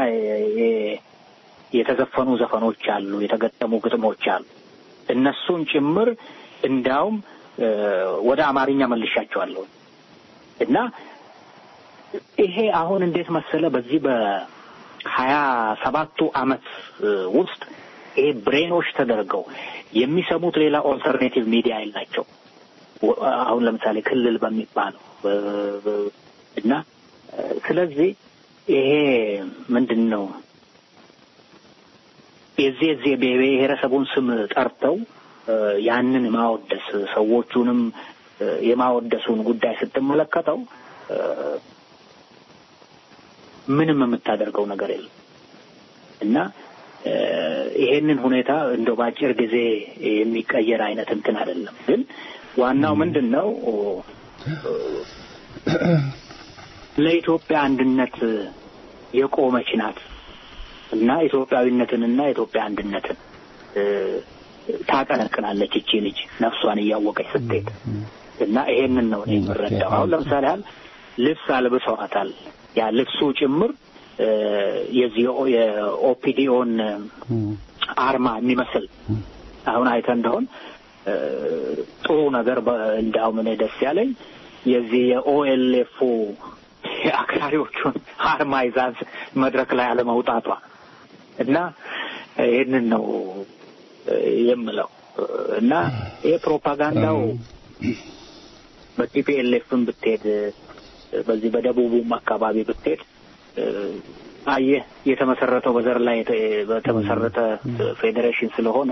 የተዘፈኑ ዘፈኖች አሉ፣ የተገጠሙ ግጥሞች አሉ። እነሱን ጭምር እንዳውም ወደ አማርኛ መልሻቸዋለሁ እና ይሄ አሁን እንዴት መሰለ በዚህ በ27ቱ አመት ውስጥ ይሄ ብሬኖች ተደርገው የሚሰሙት ሌላ ኦልተርኔቲቭ ሚዲያ የላቸው። አሁን ለምሳሌ ክልል በሚባለው እና ስለዚህ ይሄ ምንድነው የዚህ ብሔረሰቡን ስም ጠርተው ያንን ማወደስ ሰዎቹንም የማወደሱን ጉዳይ ስትመለከተው ምንም የምታደርገው ነገር የለም እና ይሄንን ሁኔታ እንደው ባጭር ጊዜ የሚቀየር አይነት እንትን አይደለም። ግን ዋናው ምንድነው ለኢትዮጵያ አንድነት የቆመች ናት እና ኢትዮጵያዊነትንና ኢትዮጵያ አንድነትን ታቀነቅናለች እቺ ልጅ ነፍሷን እያወቀች ስትሄድ እና ይሄንን ነው እኔ የምረዳው። አሁን ለምሳሌ ልብስ አልብሰዋታል። ያ ልብሱ ጭምር የዚህ የኦፒዲኦን አርማ የሚመስል አሁን አይተህ እንደሆን ጥሩ ነገር እንዳው ምን ደስ ያለኝ የዚህ የኦኤልኤፍ አክራሪዎቹን አርማ ይዛዝ መድረክ ላይ አለመውጣቷ እና ይሄንን ነው የምለው እና ይሄ ፕሮፓጋንዳው በቲፒኤልኤፍም ብትሄድ በዚህ በደቡቡም አካባቢ ብትሄድ አየህ የተመሰረተው በዘር ላይ በተመሰረተ ፌዴሬሽን ስለሆነ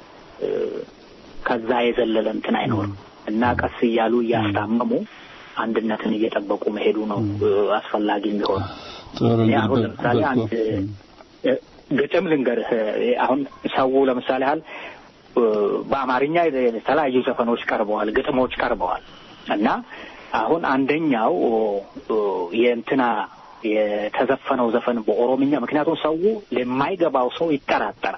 ከዛ የዘለለ እንትን አይኖርም እና ቀስ እያሉ እያስታመሙ አንድነትን እየጠበቁ መሄዱ ነው አስፈላጊ የሚሆን። አሁን ለምሳሌ አንድ ግጥም ልንገርህ። አሁን ሰው ለምሳሌ በአማርኛ የተለያዩ ዘፈኖች ቀርበዋል፣ ግጥሞች ቀርበዋል እና አሁን አንደኛው የእንትና የተዘፈነው ዘፈን በኦሮምኛ ምክንያቱም ሰው ለማይገባው ሰው ይጠራጠራል።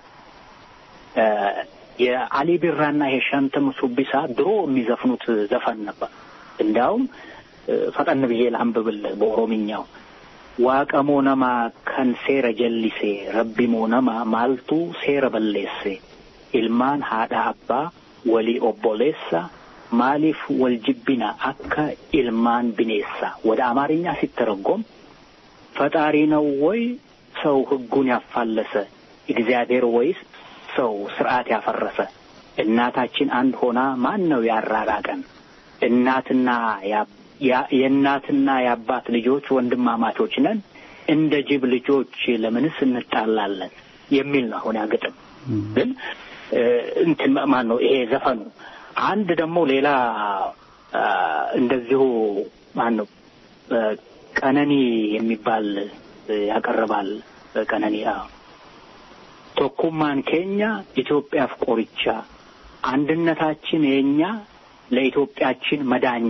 የአሊ ቢራና የሸንተም ሱቢሳ ድሮ የሚዘፍኑት ዘፈን ነበር። እንዳውም ፈጠን ብዬ ላንብብልህ በኦሮምኛው ዋቀሞ ነማ ከንሴረ ጀሊሴ ረቢሞ ነማ ማልቱ ሴረ በሌሴ ኢልማን ሃዳ አባ ወሊ ኦቦሌሳ ማሊፍ ወልጅቢና አካ ኢልማን ቢኔሳ። ወደ አማርኛ ሲተረጎም ፈጣሪ ነው ወይ ሰው ህጉን ያፋለሰ፣ እግዚአብሔር ወይስ ሰው ስርዓት ያፈረሰ? እናታችን አንድ ሆና ማን ነው ያራራቀን? የእናትና የአባት ልጆች ወንድማማቾች ነን፣ እንደ ጅብ ልጆች ለምንስ እንጣላለን የሚል ነው አሁን ያግጥም። ግን እንትን ማን ነው ይሄ ዘፈኑ። አንድ ደግሞ ሌላ እንደዚሁ ማን ነው ቀነኒ የሚባል ያቀርባል። ቀነኒ ቶኩማን ኬኛ ኢትዮጵያፍ ቆርቻ አንድነታችን የኛ ለኢትዮጵያችን መዳኛ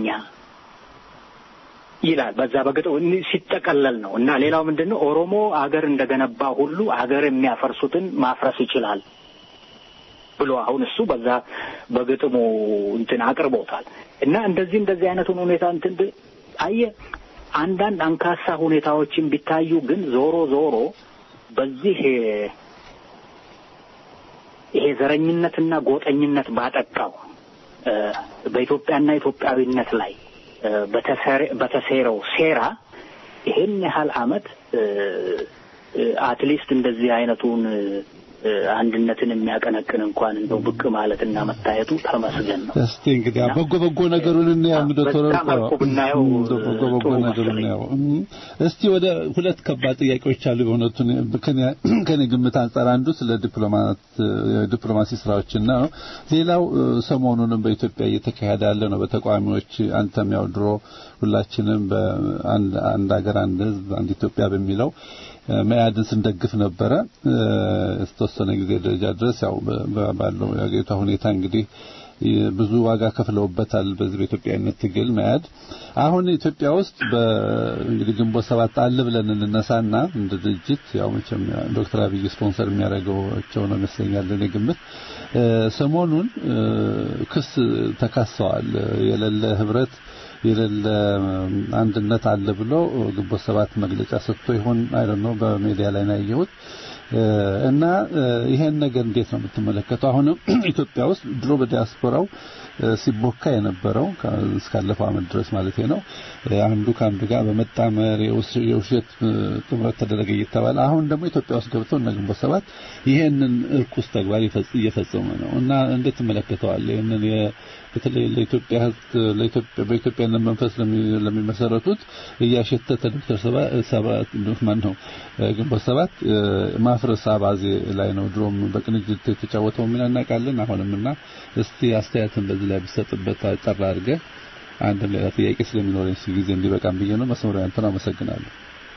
ይላል። በዛ በግጥም ሲጠቀለል ነው። እና ሌላው ምንድነው ኦሮሞ አገር እንደገነባ ሁሉ አገር የሚያፈርሱትን ማፍረስ ይችላል ብሎ አሁን እሱ በዛ በግጥሙ እንትን አቅርቦታል። እና እንደዚህ አይነቱን ሁኔታ እንትን አንዳንድ አንካሳ ሁኔታዎችን ቢታዩ ግን ዞሮ በዚህ ይሄ ዘረኝነትና ጎጠኝነት ባጠቃው በኢትዮጵያና ኢትዮጵያዊነት ላይ በተሰረው ሴራ ይሄን ያህል አመት አትሊስት እንደዚህ አይነቱን አንድነትን የሚያቀነቅን እንኳን እንደው ብቅ ማለትና መታየቱ ተመስገን ነው። እስቲ እንግዲህ በጎ ነገሩን እንያም ዶክተር በጎ ነገሩን ነው። እስቲ ወደ ሁለት ከባድ ጥያቄዎች አሉ በእውነቱን ከኔ ግምት አንፃር አንዱ ስለ ዲፕሎማሲ ስራዎችና ነው። ሌላው ሰሞኑንም በኢትዮጵያ እየተካሄደ ያለ ነው በተቋሚዎች አንተም ያው ድሮ ሁላችንም በአንድ ሀገር አንድ ህዝብ አንድ ኢትዮጵያ በሚለው መያድን ስንደግፍ ነበረ እስከተወሰነ ጊዜ ደረጃ ድረስ ያው ባለው የሀገሪቷ ሁኔታ እንግዲህ ብዙ ዋጋ ከፍለውበታል በዚህ በኢትዮጵያዊነት ትግል መያድ። አሁን ኢትዮጵያ ውስጥ በእንግዲህ ግንቦት ሰባት አለ ብለን እንነሳና እንደ ድርጅት ያው መቼም ዶክተር አብይ ስፖንሰር የሚያደርገው ነው መስለኛል እኔ ግምት ሰሞኑን ክስ ተካሰዋል የሌለ ህብረት የሌለ አንድነት አለ ብሎ ግንቦት ሰባት መግለጫ ሰጥቶ ይሆን አይደል ነው በሚዲያ ላይ ነው ያየሁት። እና ይሄን ነገር እንዴት ነው የምትመለከተው? አሁን ኢትዮጵያ ውስጥ ድሮ በዲያስፖራው ሲቦካ የነበረው እስካለፈው አመት ድረስ ማለት ነው አንዱ ካንዱ ጋር በመጣመር የውሸት ጥምረት ተደረገ እየተባለ አሁን ደግሞ ኢትዮጵያ ውስጥ ገብተው ግንቦት ሰባት ይሄንን እርኩስ ተግባር እየፈጸሙ ነው። እና እንዴት ትመለከተዋለህ? ይሄንን በተለይ ለኢትዮጵያ በኢትዮጵያ መንፈስ ለሚመሰረቱት እያሸተተ ዶክተር ሰባት ማን ነው ግንቦት ሰባት ማፍረስ አባዜ ላይ ነው ድሮም በቅንጅት የተጫወተው ምን እናውቃለን አሁንምና እስቲ አስተያየትን በዚህ ላይ ቢሰጥበት አጠራ አድርገህ አንድ ሌላ ጥያቄ ስለሚኖረኝ ጊዜ እንዲበቃም ብዬ ነው መስመሪያ አንተን አመሰግናለሁ።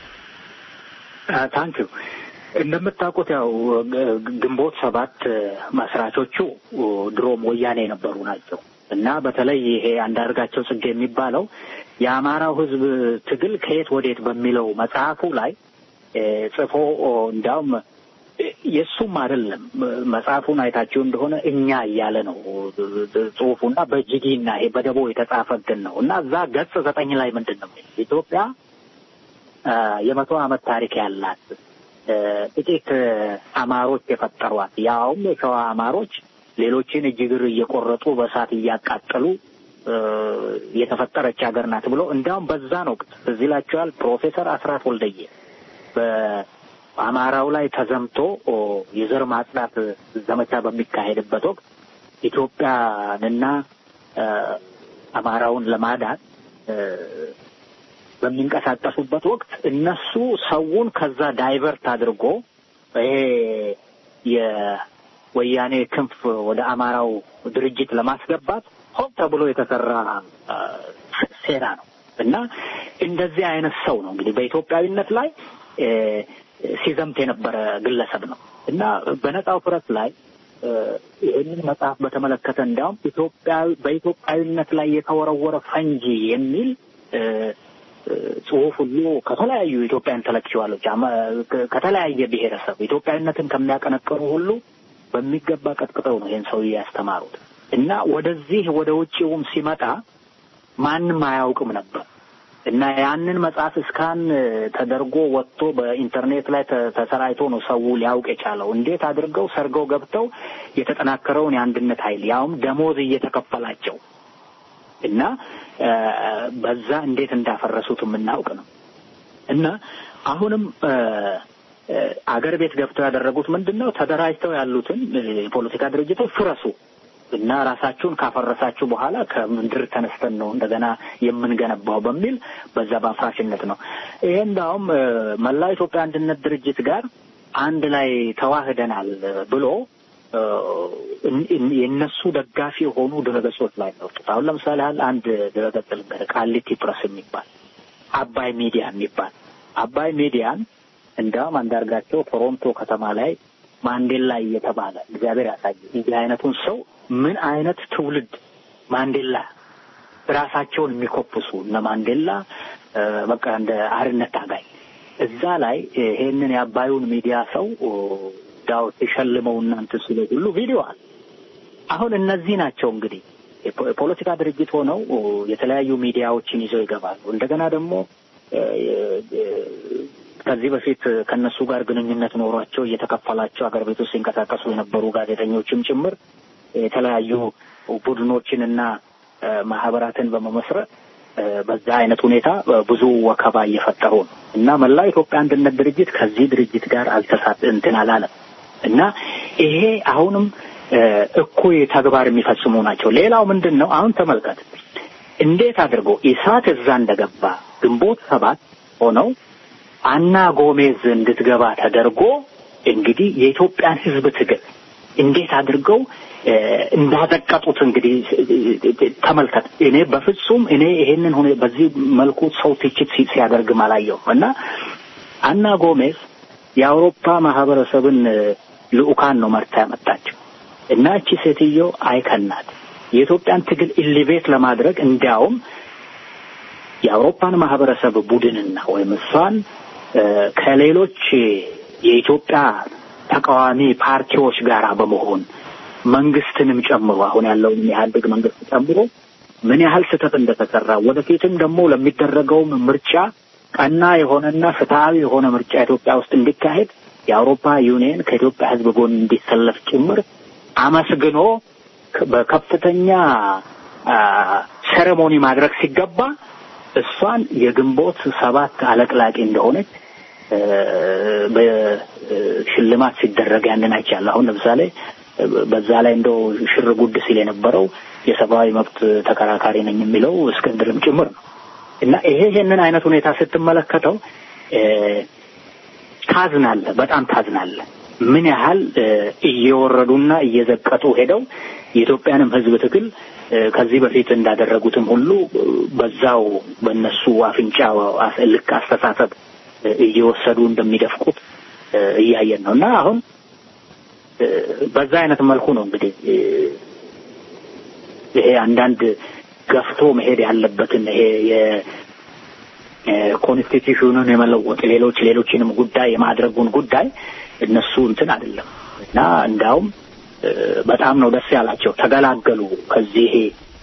ታንኪዩ። እንደምታውቁት ያው ግንቦት ሰባት መስራቾቹ ድሮም ወያኔ የነበሩ ናቸው እና በተለይ ይሄ አንዳርጋቸው ጽጌ የሚባለው የአማራው ህዝብ ትግል ከየት ወዴት በሚለው መጽሐፉ ላይ ጽፎ እንዳውም የሱም አይደለም መጽሐፉን አይታችሁ እንደሆነ እኛ እያለ ነው ጽሁፉና በጅጊና ይሄ በደቦ የተጻፈልን ነው። እና እዛ ገጽ 9 ላይ ምንድነው ኢትዮጵያ የ100 ዓመት ታሪክ ያላት ጥቂት አማሮች የፈጠሯት ያውም የሸዋ አማሮች ሌሎችን እጅግር እየቆረጡ በእሳት እያቃጠሉ የተፈጠረች ሀገር ናት ብሎ እንዳውም በዛን ወቅት እዚህ ላችኋል ፕሮፌሰር አስራት ወልደየ በአማራው ላይ ተዘምቶ የዘር ማጽዳት ዘመቻ በሚካሄድበት ወቅት ኢትዮጵያንና አማራውን ለማዳን በሚንቀሳቀሱበት ወቅት እነሱ ሰውን ከዛ ዳይቨርት አድርጎ ይሄ የወያኔ ክንፍ ወደ አማራው ድርጅት ለማስገባት ሆን ተብሎ የተሰራ ሴራ ነው። እና እንደዚህ አይነት ሰው ነው እንግዲህ በኢትዮጵያዊነት ላይ ሲዘምት የነበረ ግለሰብ ነው። እና በነጻው ፕረስ ላይ ይህንን መጽሐፍ በተመለከተ እንዳውም በኢትዮጵያዊነት ላይ የተወረወረ ፈንጂ የሚል ጽሁፍ ሁሉ ከተለያዩ ኢትዮጵያ ኢንተሌክቹዋሎች ከተለያየ ብሔረሰብ ኢትዮጵያዊነትን ከሚያቀነቅኑ ሁሉ በሚገባ ቀጥቅጠው ነው ይሄን ሰው ያስተማሩት። እና ወደዚህ ወደ ውጪውም ሲመጣ ማንም አያውቅም ነበር። እና ያንን መጽሐፍ እስካን ተደርጎ ወጥቶ በኢንተርኔት ላይ ተሰራይቶ ነው ሰው ሊያውቅ የቻለው። እንዴት አድርገው ሰርገው ገብተው የተጠናከረውን የአንድነት ኃይል ያውም ደሞዝ እየተከፈላቸው እና በዛ እንዴት እንዳፈረሱት የምናውቅ ነው። እና አሁንም አገር ቤት ገብተው ያደረጉት ምንድነው ተደራጅተው ያሉትን የፖለቲካ ድርጅቶች ፍረሱ እና ራሳችሁን ካፈረሳችሁ በኋላ ከምድር ተነስተን ነው እንደገና የምንገነባው በሚል በዛ ባፍራሽነት ነው። ይሄ እንዳውም መላው ኢትዮጵያ አንድነት ድርጅት ጋር አንድ ላይ ተዋህደናል ብሎ የነሱ ደጋፊ የሆኑ ድረገጾች ላይ ነው። አሁን ለምሳሌ አንድ ድረገጽ ቃሊቲ ፕረስ የሚባል አባይ ሚዲያ የሚባል አባይ ሚዲያን እንዳውም አንዳርጋቸው ቶሮንቶ ከተማ ላይ ማንዴላ እየተባለ እግዚአብሔር ያሳይ እንዲህ አይነቱን ሰው ምን አይነት ትውልድ ማንዴላ ራሳቸውን የሚኮፍሱ እነ ማንዴላ በቃ እንደ አርነት ታጋይ እዛ ላይ ይሄንን ያባዩን ሚዲያ ሰው ዳው ተሸልመው እናንተ ስለ ሁሉ ቪዲዮ አለ። አሁን እነዚህ ናቸው እንግዲህ የፖለቲካ ድርጅት ሆነው የተለያዩ ሚዲያዎችን ይዘው ይገባሉ። እንደገና ደግሞ ከዚህ በፊት ከነሱ ጋር ግንኙነት ኖሯቸው እየተከፈላቸው አገር ቤት ውስጥ ሲንቀሳቀሱ የነበሩ ጋዜጠኞችም ጭምር የተለያዩ ቡድኖችንና ማህበራትን በመመስረት በዛ አይነት ሁኔታ ብዙ ወከባ እየፈጠሩ ነው እና መላው ኢትዮጵያ አንድነት ድርጅት ከዚህ ድርጅት ጋር እንትን አላለም እና ይሄ አሁንም እኩይ ተግባር የሚፈጽሙ ናቸው። ሌላው ምንድነው አሁን ተመልከት እንዴት አድርጎ ኢሳት እዛ እንደገባ ግንቦት 7 ሆነው አና ጎሜዝ እንድትገባ ተደርጎ እንግዲህ የኢትዮጵያን ሕዝብ ትግል እንዴት አድርገው እንዳዘቀጡት እንግዲህ ተመልከት። እኔ በፍጹም ይሄንን ሆነ በዚህ መልኩ ሰው ትችት ሲያደርግ ማላየው እና አና ጎሜዝ የአውሮፓ ማህበረሰብን ልኡካን ነው መርታ ያመጣቸው እና እቺ ሴትዮ አይከናት የኢትዮጵያን ትግል ኢሊቬት ለማድረግ እንዲያውም የአውሮፓን ማህበረሰብ ቡድንና ወይም እሷን ከሌሎች የኢትዮጵያ ተቃዋሚ ፓርቲዎች ጋር በመሆን መንግስትንም ጨምሮ አሁን ያለውን የኢህአዴግ መንግስት ጨምሮ ምን ያህል ስህተት እንደተሰራ ወደፊትም ደግሞ ለሚደረገው ምርጫ ቀና የሆነና ፍትሃዊ የሆነ ምርጫ ኢትዮጵያ ውስጥ እንዲካሄድ የአውሮፓ ዩኒየን ከኢትዮጵያ ህዝብ ጎን እንዲሰለፍ ጭምር አመስግኖ በከፍተኛ ሴሬሞኒ ማድረግ ሲገባ እሷን የግንቦት 7 አለቅላቂ እንደሆነች በሽልማት ሲደረግ ያንን አይቻለሁ። አሁን ለምሳሌ በዛ ላይ እንደው ሽር ጉድ ሲል የነበረው የሰብአዊ መብት ተከራካሪ ነኝ የሚለው እስክንድርም ጭምር ነው እና ይሄንን አይነት ሁኔታ ስትመለከተው ታዝናለህ፣ በጣም ታዝናለህ። ምን ያህል እየወረዱና እየዘቀጡ ሄደው የኢትዮጵያንም ህዝብ ትግል ከዚህ በፊት እንዳደረጉትም ሁሉ በዛው በእነሱ አፍንጫ ልክ አስተሳሰብ እየወሰዱ እንደሚደፍቁት እያየን ነውና አሁን በዛ አይነት መልኩ ነው እንግዲህ ይሄ አንዳንድ ገፍቶ መሄድ ያለበትን ይሄ የኮንስቲቲዩሽኑን የመለወጥ ሌሎችንም ጉዳይ የማድረጉን ጉዳይ እነሱ እንትን አይደለም እና እንዳውም በጣም ነው ደስ ያላቸው ተገላገሉ ከዚህ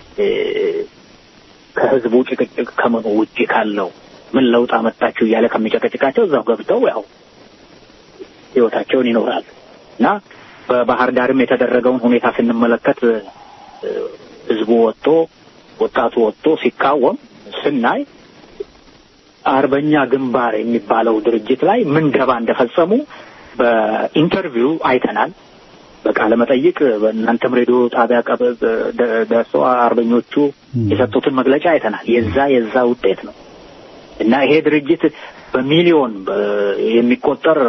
ከህዝቡ ጭቅጭቅ ከመኑ ውጪ ካለው ምን ለውጥ አመጣችሁ እያለ ከሚጨቀጭቃቸው እዛው ገብተው ያው ህይወታቸውን ይኖራሉ እና በባህር ዳርም የተደረገውን ሁኔታ ስንመለከት ህዝቡ ወጣቱ ወጥቶ ሲቃወም ስናይ አርበኛ ግንባር የሚባለው ድርጅት ላይ ምን ገባ እንደፈጸሙ በኢንተርቪው አይተናል። በቃለ መጠይቅ በእናንተም ሬዲዮ ጣቢያ ደርሶ አርበኞቹ የሰጡትን መግለጫ አይተናል። የዛ ውጤት ነው እና ይሄ ድርጅት በሚሊዮን የሚቆጠር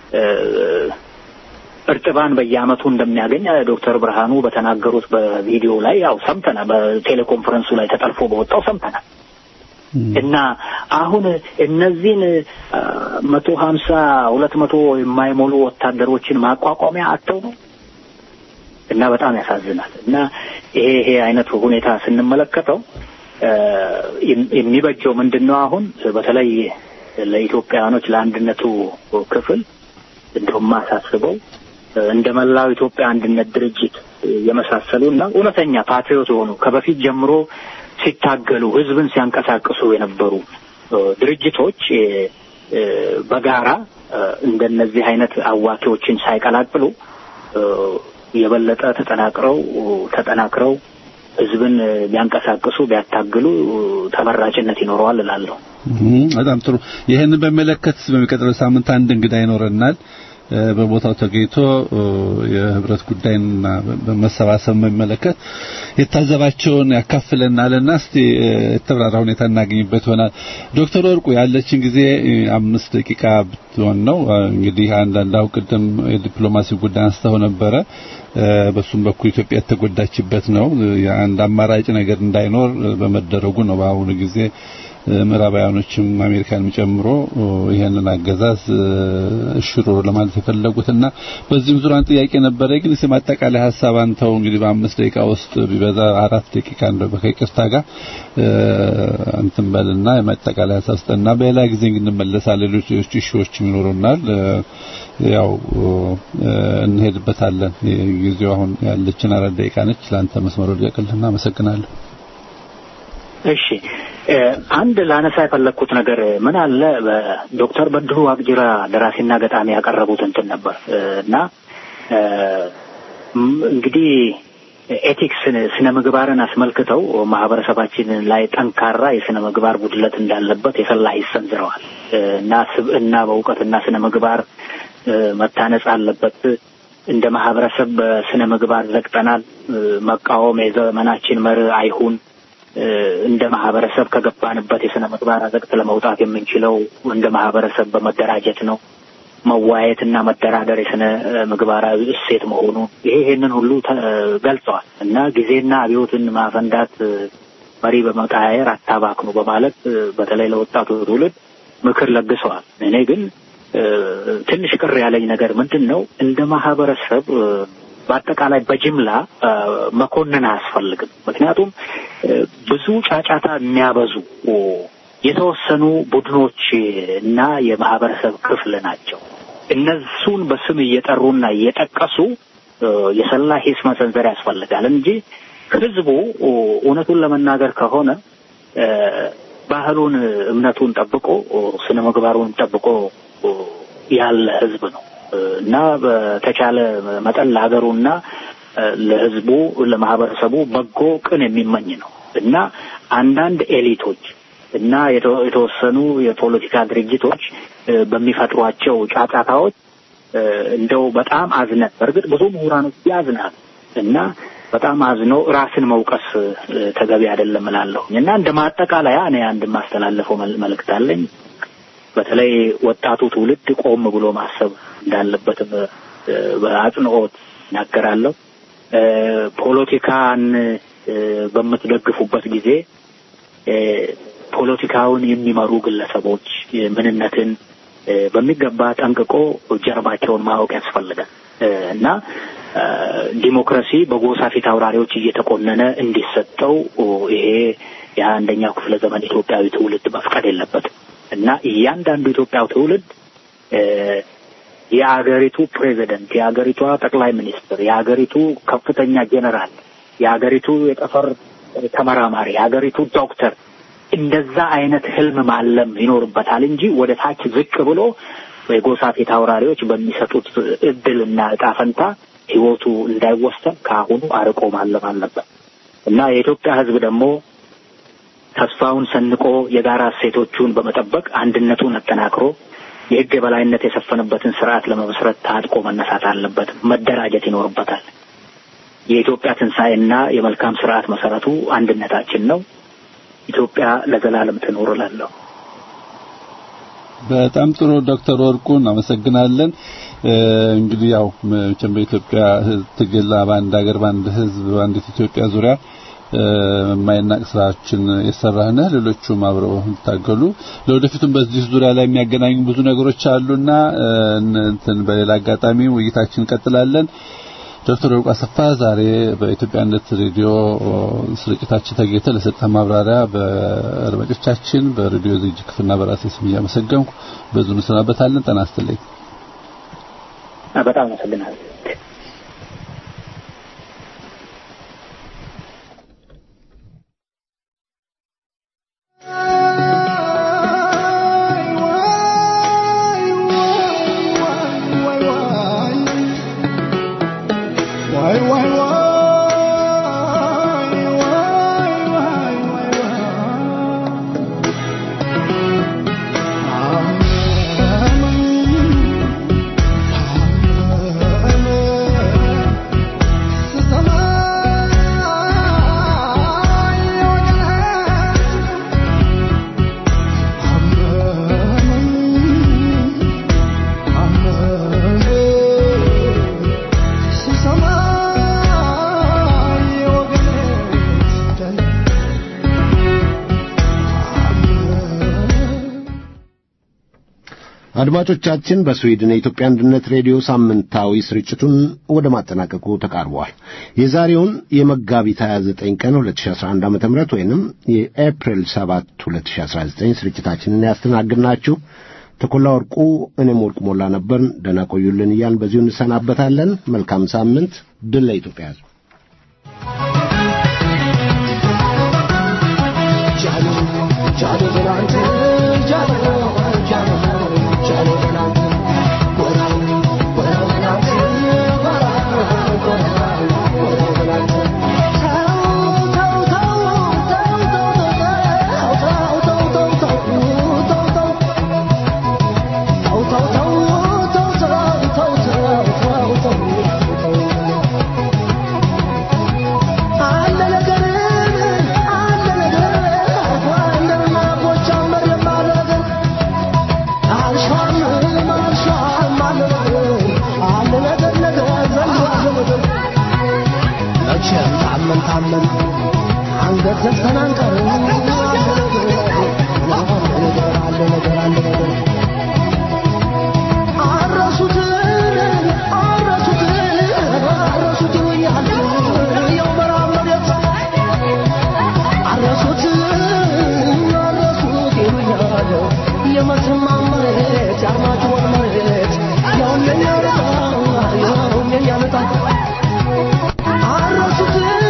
እርጥባን በየአመቱ እንደሚያገኝ ዶክተር ብርሃኑ በተናገሩት በቪዲዮ ላይ ያው ሰምተናል። በቴሌኮንፈረንሱ ላይ ተጠልፎ በወጣው ሰምተናል። እና አሁን እነዚህን 150 200 የማይሞሉ ወታደሮችን ማቋቋሚያ አጥተው ነው እና በጣም ያሳዝናል። እና ይሄ አይነት ሁኔታ ስንመለከተው የሚበጀው ምንድነው አሁን በተለይ ለኢትዮጵያኖች ለአንድነቱ ክፍል እንደውም ማሳስበው እንደመላው ኢትዮጵያ አንድነት ድርጅት የመሳሰሉና እውነተኛ ፓትሪዮት ሆኑ ከበፊት ጀምሮ ሲታገሉ ህዝብን ሲያንቀሳቅሱ የነበሩ ድርጅቶች በጋራ እንደነዚህ አይነት አዋቂዎችን ሳይቀላቅሉ የበለጠ ተጠናክረው ህዝብን ቢያንቀሳቅሱ ቢያታግሉ ተመራጭነት ይኖረዋል እላለሁ። በጣም ጥሩ። ይሄንን በመለከት በሚቀጥለው ሳምንት አንድ እንግዳ ይኖረናል። በቦታው ተገኝቶ የህብረት ጉዳይና በመሰባሰብ መመለከት የታዘባቸውን ያካፍለናልና እስቲ የተብራራ ሁኔታ እናገኝበት ይሆናል። ዶክተር ወርቁ ያለችን ጊዜ 5 ደቂቃ ብትሆን ነው። እንግዲህ አንዳንዳው ቅድም የዲፕሎማሲ ጉዳይ አንስተው ነበረ። በሱም በኩል ኢትዮጵያ የተጎዳችበት ነው። የአንድ አማራጭ ነገር እንዳይኖር በመደረጉ ነው በአሁኑ ጊዜ ምዕራባውያኖችም አሜሪካንም ጨምሮ ይሄንን አገዛዝ እሽሮ ለማለት የፈለጉትና በዚህም ዙሪያ ጥያቄ ነበረ ግን ማጠቃለያ ሐሳብ አንተው እንግዲህ በ5 ደቂቃ ውስጥ ቢበዛ 4 ደቂቃ እንደው በከይቅርታ ጋር እንትን በልና የማጠቃለያ ሐሳብ ስጠና በሌላ ጊዜ እንመለሳለን ሌሎች ኢሹዎችም ይኖሩናል ያው እንሄድበታለን ጊዜው አሁን ያለችን 4 ደቂቃ ነች ላንተ መስመሩ ልቀቅልና አመሰግናለሁ እሺ አንድ ላነሳ የፈለኩት ነገር ምን አለ ዶክተር በድሩ አግጅራ ደራሲና ገጣሚ ያቀረቡት እንትን ነበር እና እንግዲህ ኤቲክስ ስነ ምግባርን አስመልክተው ማህበረሰባችን ላይ ጠንካራ የስነ ምግባር ጉድለት እንዳለበት የሰላ ይሰንዝረዋል እና ስብዕና በእውቀትና ስነ ምግባር መታነጽ አለበት እንደ ማህበረሰብ በስነ ምግባር ዘግጠናል መቃወም የዘመናችን መርህ አይሁን እንደ ማህበረሰብ ከገባንበት የስነ ምግባር አዘቅት ለመውጣት የምንችለው እንደ ማህበረሰብ በመደራጀት ነው መዋየትና መደራደር የስነ ምግባራዊ እሴት መሆኑ ይሄንን ሁሉ ገልጸዋል እና ጊዜና አብዮትን ማፈንዳት መሪ በመቃየር አታባክኑ በማለት በተለይ ለወጣቱ ትውልድ ምክር ለግሰዋል እኔ ግን ትንሽ ቅር ያለኝ ነገር ምንድነው እንደ ማህበረሰብ በአጠቃላይ በጅምላ መኮንን አያስፈልግም ምክንያቱም ብዙ ጫጫታ የሚያበዙ የተወሰኑ ቡድኖች እና የማህበረሰብ ክፍል ናቸው እነሱን በስም እየጠሩና እየጠቀሱ የሰላ ሂስ መሰንዘር ያስፈልጋል እንጂ ህዝቡ እውነቱን ለመናገር ከሆነ ባህሉን እምነቱን ጠብቆ ስነ ምግባሩን ጠብቆ ያለ ህዝብ ነው እና በተቻለ መጠን ለሀገሩና ለህዝቡ ለማህበረሰቡ በጎ ቅን የሚመኝ ነው እና አንዳንድ ኤሊቶች እና የተወሰኑ የፖለቲካ ድርጅቶች በሚፈጥሯቸው ጫጫታዎች እንደው በጣም አዝነት በርግጥ ብዙ ምሁራኖች ያዝናል እና በጣም አዝነው ራስን መውቀስ ተገቢ አይደለም እላለሁ እና እንደ ማጠቃለያ እኔ አንድ ማስተላለፈው መልእክት አለኝ በተለይ ወጣቱ ትውልድ ቆም ብሎ ማሰብ እንዳለበትም በአጽንኦት እናገራለሁ ፖለቲካን በመትደግፉበት ጊዜ ፖለቲካውን የሚመሩ ግለሰቦች ምንነትን በሚገባ ጠንቅቆ ጀርባቸውን ማወቅ ያስፈልጋል እና ዲሞክራሲ በጎሳ ፊት አውራሪዎች እየተቆነነ እንዲሰጠው ይሄ የአንደኛው ክፍለ ዘመን ኢትዮጵያዊ ትውልድ መፍቀድ የለበትም እና እያንዳንዱ ኢትዮጵያዊ ትውልድ የአገሪቱ ፕሬዝዳንት የአገሪቱ ጠቅላይ ሚኒስትር የአገሪቱ ከፍተኛ ጄኔራል የአገሪቱ የጠፈር ተመራማሪ የአገሪቱ ዶክተር እንደዛ አይነት ህልም ማለም ይኖርበታል እንጂ ወደ ታች ዝቅ ብሎ የጎሳ ፊት አውራሪዎች በሚሰጡት እድልና ዕጣ ፈንታ ህይወቱ እንዳይወሰን ካሁኑ አርቆ ማለም አለበት እና የኢትዮጵያ ህዝብ ደግሞ ተስፋውን ሰንቆ የጋራ እሴቶቹን በመጠበቅ አንድነቱን አጠናክሮ የህግ የበላይነት የሰፈነበትን ስርዓት ለመመስረት ታጥቆ መነሳት አለበት መደራጀት ይኖርበታል የኢትዮጵያ ትንሳኤና የመልካም ስርዓት መሰረቱ አንድነታችን ነው ኢትዮጵያ ለዘላለም ትኖር እላለሁ በጣም ጥሩ ዶክተር ወርቁ እናመሰግናለን እንግዲህ ያው መቼም በኢትዮጵያ ትግል በአንድ ሀገር በአንድ ህዝብ በአንድ ኢትዮጵያ ዙሪያ ማይናቅ ስራችን የሰራህነ ሌሎቹም አብረው ታገሉ ለወደፊቱም በዚህ ዙሪያ ላይ የሚያገናኙ ብዙ ነገሮች አሉና እንትን በሌላ አጋጣሚ ውይይታችን እንቀጥላለን ዶክተር ወርቁ አሰፋ ዛሬ በኢትዮጵያነት ሬዲዮ ስርጭታችን ተገኝተህ ለሰጠህ ማብራሪያ በአድማጮቻችን በሬዲዮ ዝግጅት ክፍልና በራሴ ስም እያመሰገንኩ በዙ እንሰናበታለን ጤና ይስጥልኝ በጣም አመሰግናለሁ I'm አድማጮቻችን በስዊድን የኢትዮጵያ አንድነት ሬዲዮ ሳምንታዊ ስርጭቱን ወደ ማጠናቀቁ ተቃርቧል። የዛሬውን የመጋቢት 29 ቀን 2011 ዓ.ም ወይንም የኤፕሪል 7 2019 ስርጭታችንን ያስተናግድናችሁ ተኮላ ወርቁ እኔም ወርቁ ሞላ ነበር። ደህና ቆዩልን እያልን በዚሁ እንሰናበታለን። መልካም ሳምንት። ድል ለኢትዮጵያ። I'm